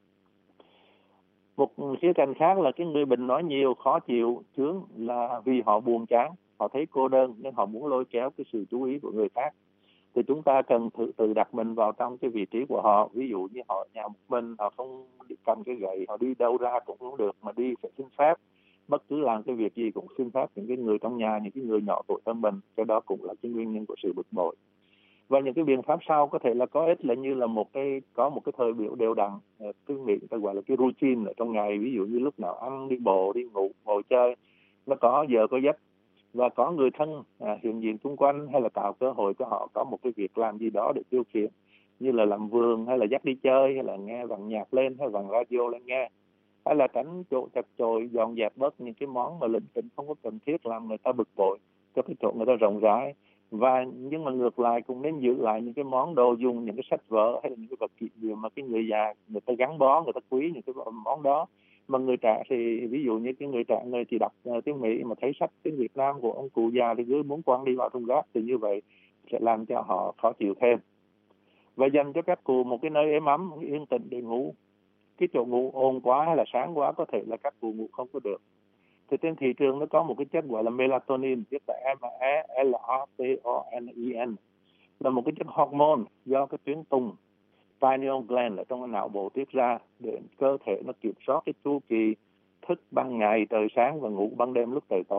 Một khía cạnh khác là cái người bệnh nói nhiều, khó chịu, chướng là vì họ buồn chán, họ thấy cô đơn nên họ muốn lôi kéo cái sự chú ý của người khác. Thì chúng ta cần thử tự đặt mình vào trong cái vị trí của họ. Ví dụ như họ nhà một mình, họ không cầm cái gậy, họ đi đâu ra cũng không được, mà đi phải xin phép. Bất cứ làm cái việc gì cũng xin phép những cái người trong nhà, những cái người nhỏ tuổi hơn mình. Cái đó cũng là cái nguyên nhân của sự bực bội. Và những cái biện pháp sau có thể là có ích là như là một cái có một cái thời biểu đều đặn, cái miệng ta gọi là cái routine ở trong ngày. Ví dụ như lúc nào ăn, đi bộ, đi ngủ, ngồi chơi, nó có giờ có giấc. Và có người thân à, hiện diện xung quanh, hay là tạo cơ hội cho họ có một cái việc làm gì đó để tiêu khiển, như là làm vườn, hay là dắt đi chơi, hay là nghe vặn nhạc lên, hay vặn radio lên nghe, hay là tránh chỗ chật chội, dọn dẹp bớt những cái món mà lỉnh kỉnh không có cần thiết làm người ta bực bội, cho cái chỗ người ta rộng rãi. Và nhưng mà ngược lại cũng nên giữ lại những cái món đồ dùng, những cái sách vở hay là những cái vật kỷ niệm mà cái người già người ta gắn bó, người ta quý những cái món đó. Mà người trẻ thì ví dụ như cái người trẻ người thì đọc uh, tiếng Mỹ mà thấy sách tiếng Việt Nam của ông cụ già thì cứ muốn quăng đi vào thùng rác, thì như vậy sẽ làm cho họ khó chịu thêm. Và dành cho các cụ một cái nơi êm ấm, yên tĩnh để ngủ. Cái chỗ ngủ ồn quá hay là sáng quá có thể là các cụ ngủ không có được. Thì trên thị trường nó có một cái chất gọi là melatonin, viết là M E L A T O N I N, là một cái chất hormone do cái tuyến tùng pineal gland ở trong cái não bộ tiết ra để cơ thể nó kiểm soát cái chu kỳ thức ban ngày trời sáng và ngủ ban đêm lúc trời tối.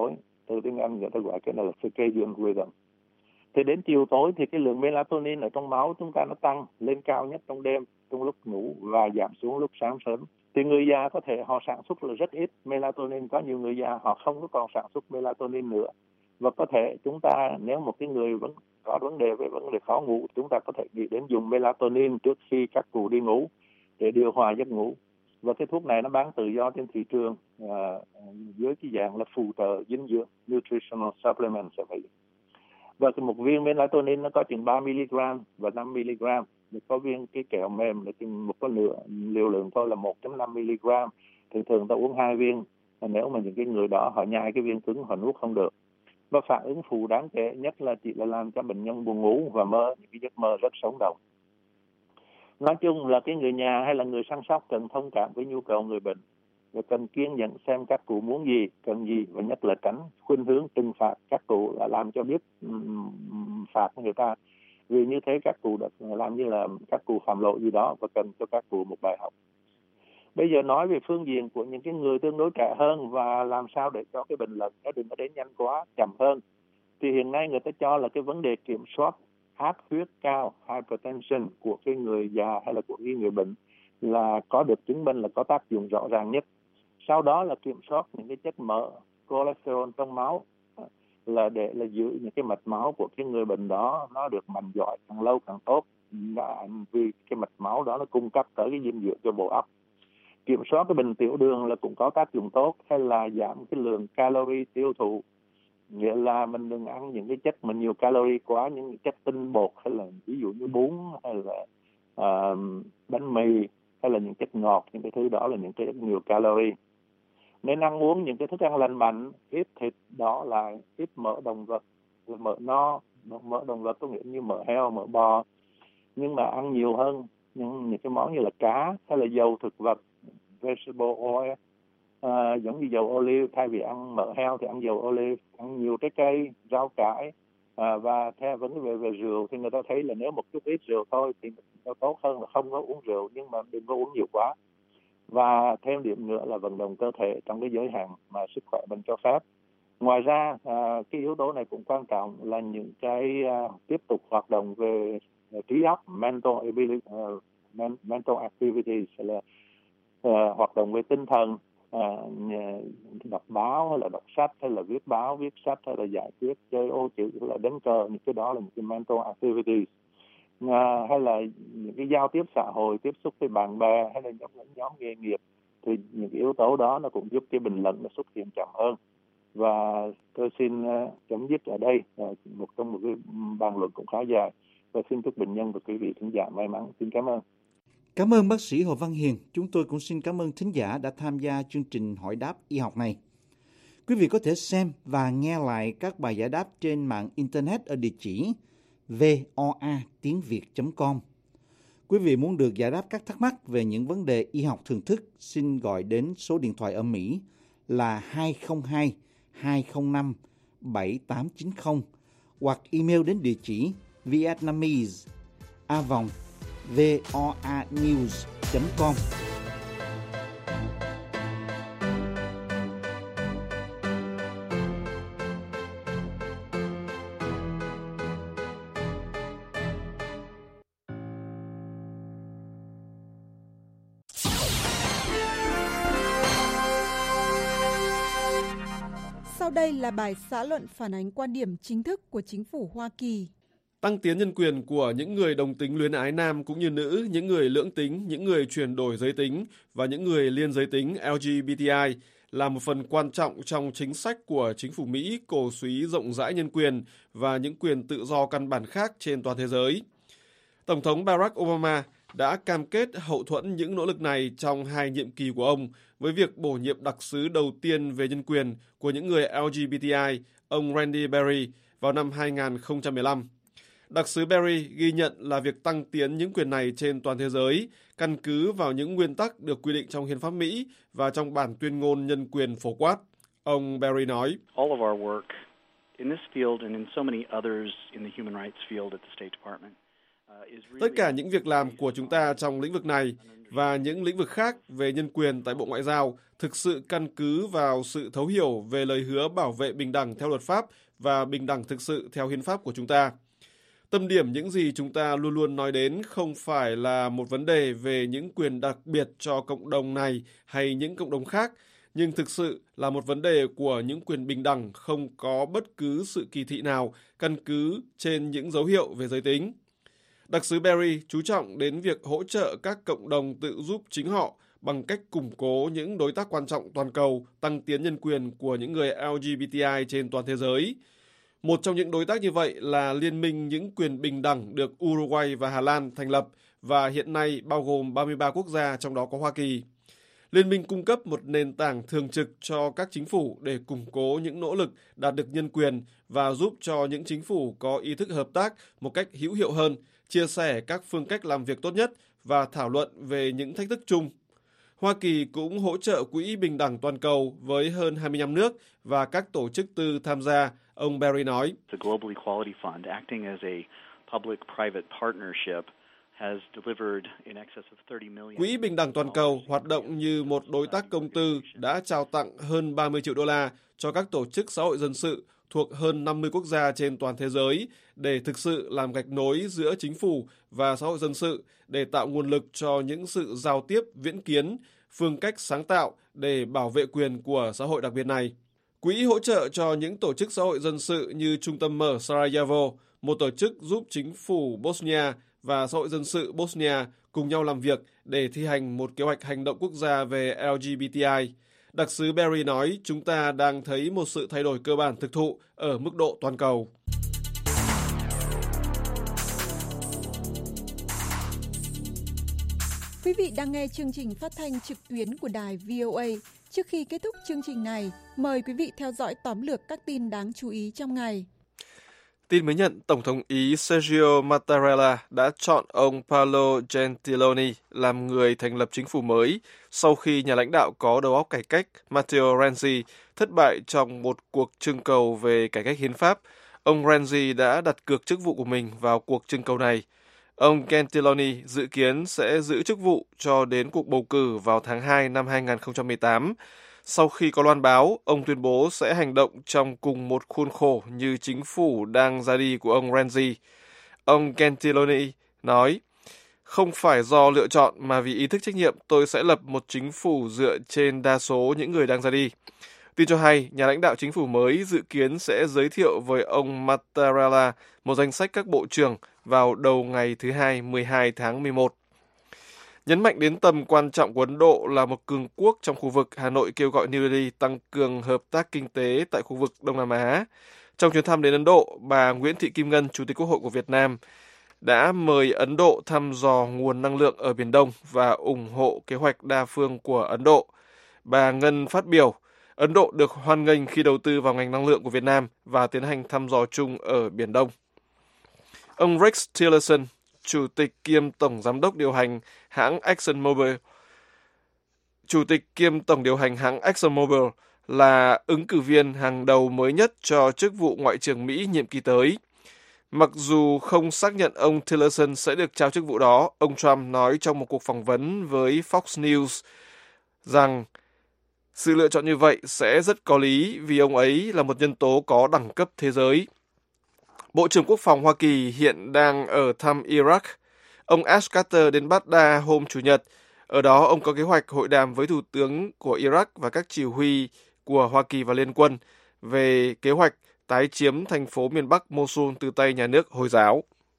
từ tiếng Anh người ta gọi cái này là circadian rhythm. Thì đến chiều tối thì cái lượng melatonin ở trong máu chúng ta nó tăng lên cao nhất trong đêm, trong lúc ngủ và giảm xuống lúc sáng sớm. Thì người già có thể họ sản xuất là rất ít melatonin, có nhiều người già họ không có còn sản xuất melatonin nữa. Và có thể chúng ta nếu một cái người vẫn có vấn đề về vấn đề khó ngủ, chúng ta có thể nghĩ đến dùng melatonin trước khi các cụ đi ngủ để điều hòa giấc ngủ. Và cái thuốc này nó bán tự do trên thị trường à, dưới cái dạng là phụ trợ dinh dưỡng, nutritional supplements. Và cái một viên melatonin nó có chừng ba mi-li-gam và năm mi-li-gam. Có viên cái kẹo mềm là chừng một có nửa liều lượng thôi là một phẩy năm mi-li-gam. Thường thường ta uống hai viên. Nếu mà những cái người đó họ nhai cái viên cứng họ nuốt không được. Và phản ứng phụ đáng kể nhất là chỉ là làm cho bệnh nhân buồn ngủ và mơ những cái giấc mơ rất sống động. Nói chung là cái người nhà hay là người săn sóc cần thông cảm với nhu cầu người bệnh và cần kiên nhẫn xem các cụ muốn gì, cần gì và nhất là tránh khuynh hướng trừng phạt các cụ là làm cho biết um, phạt người ta. Vì như thế các cụ đã làm như là các cụ phạm lỗi gì đó và cần cho các cụ một bài học. Bây giờ nói về phương diện của những cái người tương đối trẻ hơn và làm sao để cho cái bệnh lật nó đừng có đến nhanh quá, chậm hơn. Thì hiện nay người ta cho là cái vấn đề kiểm soát áp huyết cao, hypertension của cái người già hay là của cái người bệnh là có được chứng minh là có tác dụng rõ ràng nhất. Sau đó là kiểm soát những cái chất mỡ, cholesterol trong máu là để là giữ những cái mạch máu của cái người bệnh đó nó được mạnh giỏi càng lâu càng tốt. Vì cái mạch máu đó nó cung cấp tới cái dinh dưỡng cho bộ óc. Kiểm soát cái bệnh tiểu đường là cũng có tác dụng tốt, hay là giảm cái lượng calorie tiêu thụ. Nghĩa là mình đừng ăn những cái chất mà nhiều calorie quá, những chất tinh bột hay là ví dụ như bún hay là uh, bánh mì hay là những chất ngọt, những cái thứ đó là những cái rất nhiều calorie. Nên ăn uống những cái thức ăn lành mạnh, ít thịt đỏ lại, ít mỡ động vật, mỡ no, mỡ động vật có nghĩa như mỡ heo, mỡ bò. Nhưng mà ăn nhiều hơn những, những cái món như là cá hay là dầu thực vật, vegetable oil, à, giống như dầu olive. Thay vì ăn mỡ heo thì ăn dầu olive, ăn nhiều trái cây, rau cải. À, và theo vấn đề về, về rượu thì người ta thấy là nếu một chút ít rượu thôi thì nó tốt hơn là không có uống rượu, nhưng mà đừng có uống nhiều quá. Và thêm điểm nữa là vận động cơ thể trong cái giới hạn mà sức khỏe mình cho phép. Ngoài ra à, cái yếu tố này cũng quan trọng là những cái à, tiếp tục hoạt động về trí óc, mental ability, uh, mental activities, hay là uh, hoạt động về tinh thần, uh, đọc báo hay là đọc sách hay là viết báo, viết sách hay là giải quyết chơi ô chữ hay là đánh cờ, những cái đó là những cái mental activities. Uh, hay là những cái giao tiếp xã hội, tiếp xúc với bạn bè hay là nhóm, nhóm nghề nghiệp, thì những cái yếu tố đó nó cũng giúp cái bệnh lẫn nó xuất hiện chậm hơn. Và tôi xin uh, chấm dứt ở đây, uh, một trong một cái bàn luận cũng khá dài, và xin chúc bệnh nhân và quý vị khán giả may mắn. Xin cảm ơn. Cảm ơn bác sĩ Hồ Văn Hiền. Chúng tôi cũng xin cảm ơn thính giả đã tham gia chương trình hỏi đáp y học này. Quý vị có thể xem và nghe lại các bài giải đáp trên mạng Internet ở địa chỉ voa tiếng việt chấm com. Quý vị muốn được giải đáp các thắc mắc về những vấn đề y học thường thức, xin gọi đến số điện thoại ở Mỹ là hai không hai hai không năm bảy tám chín không hoặc email đến địa chỉ vietnamese a vòng voanews chấm com. Sau đây là bài xã luận phản ánh quan điểm chính thức của chính phủ Hoa Kỳ. Tăng tiến nhân quyền của những người đồng tính luyến ái nam cũng như nữ, những người lưỡng tính, những người chuyển đổi giới tính và những người liên giới tính L G B T I là một phần quan trọng trong chính sách của chính phủ Mỹ cổ súy rộng rãi nhân quyền và những quyền tự do căn bản khác trên toàn thế giới. Tổng thống Barack Obama đã cam kết hậu thuẫn những nỗ lực này trong hai nhiệm kỳ của ông với việc bổ nhiệm đặc sứ đầu tiên về nhân quyền của những người L G B T I, ông Randy Berry, vào năm hai không một lăm. Đặc sứ Berry ghi nhận là việc tăng tiến những quyền này trên toàn thế giới căn cứ vào những nguyên tắc được quy định trong hiến pháp Mỹ và trong bản tuyên ngôn nhân quyền phổ quát. Ông Berry nói, All of our work in this field and in so many others in the human rights field at the State Department Tất cả những việc làm của chúng ta trong lĩnh vực này và những lĩnh vực khác về nhân quyền tại Bộ Ngoại giao thực sự căn cứ vào sự thấu hiểu về lời hứa bảo vệ bình đẳng theo luật pháp và bình đẳng thực sự theo hiến pháp của chúng ta. Tâm điểm những gì chúng ta luôn luôn nói đến không phải là một vấn đề về những quyền đặc biệt cho cộng đồng này hay những cộng đồng khác, nhưng thực sự là một vấn đề của những quyền bình đẳng không có bất cứ sự kỳ thị nào căn cứ trên những dấu hiệu về giới tính. Đặc sứ Berry chú trọng đến việc hỗ trợ các cộng đồng tự giúp chính họ bằng cách củng cố những đối tác quan trọng toàn cầu, tăng tiến nhân quyền của những người L G B T I trên toàn thế giới. Một trong những đối tác như vậy là Liên minh những quyền bình đẳng được Uruguay và Hà Lan thành lập và hiện nay bao gồm ba mươi ba quốc gia, trong đó có Hoa Kỳ. Liên minh cung cấp một nền tảng thường trực cho các chính phủ để củng cố những nỗ lực đạt được nhân quyền và giúp cho những chính phủ có ý thức hợp tác một cách hữu hiệu hơn, chia sẻ các phương cách làm việc tốt nhất và thảo luận về những thách thức chung. Hoa Kỳ cũng hỗ trợ Quỹ Bình đẳng Toàn cầu với hơn hai mươi lăm nước và các tổ chức tư tham gia, ông Berry nói. Quỹ Bình đẳng Toàn cầu hoạt động như một đối tác công tư đã trao tặng hơn ba mươi triệu đô la cho các tổ chức xã hội dân sự thuộc hơn năm mươi quốc gia trên toàn thế giới để thực sự làm gạch nối giữa chính phủ và xã hội dân sự để tạo nguồn lực cho những sự giao tiếp viễn kiến, phương cách sáng tạo để bảo vệ quyền của xã hội đặc biệt này. Quỹ hỗ trợ cho những tổ chức xã hội dân sự như Trung tâm Mở Sarajevo, một tổ chức giúp chính phủ Bosnia và xã hội dân sự Bosnia cùng nhau làm việc để thi hành một kế hoạch hành động quốc gia về L G B T I. Đặc sứ Berry nói chúng ta đang thấy một sự thay đổi cơ bản thực thụ ở mức độ toàn cầu. Quý vị đang nghe chương trình phát thanh trực tuyến của đài V O A. Trước khi kết thúc chương trình này, mời quý vị theo dõi tóm lược các tin đáng chú ý trong ngày. Tin mới nhận, Tổng thống Ý Sergio Mattarella đã chọn ông Paolo Gentiloni làm người thành lập chính phủ mới sau khi nhà lãnh đạo có đầu óc cải cách Matteo Renzi thất bại trong một cuộc trưng cầu về cải cách hiến pháp. Ông Renzi đã đặt cược chức vụ của mình vào cuộc trưng cầu này. Ông Gentiloni dự kiến sẽ giữ chức vụ cho đến cuộc bầu cử vào tháng hai năm hai không một tám. Sau khi có loan báo, ông tuyên bố sẽ hành động trong cùng một khuôn khổ như chính phủ đang ra đi của ông Renzi. Ông Gentiloni nói, không phải do lựa chọn mà vì ý thức trách nhiệm tôi sẽ lập một chính phủ dựa trên đa số những người đang ra đi. Tin cho hay, nhà lãnh đạo chính phủ mới dự kiến sẽ giới thiệu với ông Mattarella một danh sách các bộ trưởng vào đầu ngày thứ Hai, mười hai tháng mười một. Nhấn mạnh đến tầm quan trọng của Ấn Độ là một cường quốc trong khu vực, Hà Nội kêu gọi New Delhi tăng cường hợp tác kinh tế tại khu vực Đông Nam Á. Trong chuyến thăm đến Ấn Độ, bà Nguyễn Thị Kim Ngân, Chủ tịch Quốc hội của Việt Nam, đã mời Ấn Độ thăm dò nguồn năng lượng ở Biển Đông và ủng hộ kế hoạch đa phương của Ấn Độ. Bà Ngân phát biểu, Ấn Độ được hoan nghênh khi đầu tư vào ngành năng lượng của Việt Nam và tiến hành thăm dò chung ở Biển Đông. Ông Rex Tillerson, Chủ tịch kiêm Tổng Giám đốc điều hành hãng ExxonMobil, Chủ tịch kiêm Tổng điều hành hãng ExxonMobil là ứng cử viên hàng đầu mới nhất cho chức vụ Ngoại trưởng Mỹ nhiệm kỳ tới. Mặc dù không xác nhận ông Tillerson sẽ được trao chức vụ đó, ông Trump nói trong một cuộc phỏng vấn với Fox News rằng sự lựa chọn như vậy sẽ rất có lý vì ông ấy là một nhân tố có đẳng cấp thế giới. Bộ trưởng Quốc phòng Hoa Kỳ hiện đang ở thăm Iraq. Ông Ash Carter đến Baghdad hôm Chủ nhật. Ở đó, ông có kế hoạch hội đàm với Thủ tướng của Iraq và các chỉ huy của Hoa Kỳ và Liên quân về kế hoạch tái chiếm thành phố miền Bắc Mosul từ tay nhà nước Hồi giáo.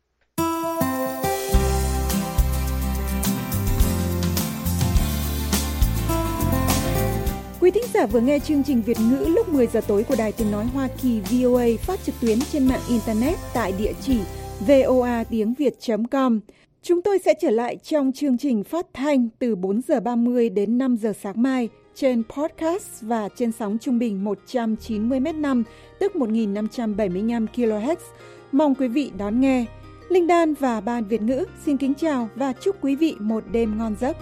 Quý thính giả vừa nghe chương trình Việt ngữ lúc mười giờ tối của Đài Tiếng nói Hoa Kỳ V O A phát trực tuyến trên mạng Internet tại địa chỉ voa tiếng việt chấm com. Chúng tôi sẽ trở lại trong chương trình phát thanh từ bốn giờ ba mươi đến năm giờ sáng mai trên podcast và trên sóng trung bình một trăm chín mươi mét năm, tức một nghìn năm trăm bảy mươi lăm ki lô héc. Mong quý vị đón nghe. Linh Đan và Ban Việt ngữ xin kính chào và chúc quý vị một đêm ngon giấc.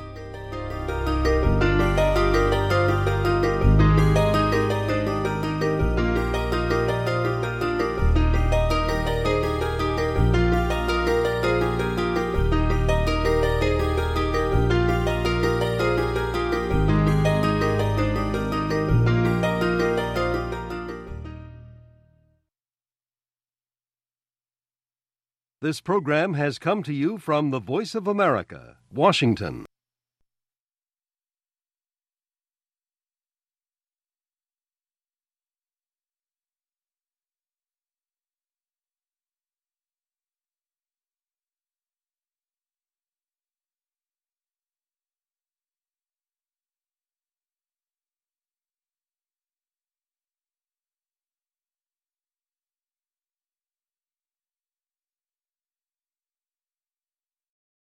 This program has come to you from the Voice of America, Washington.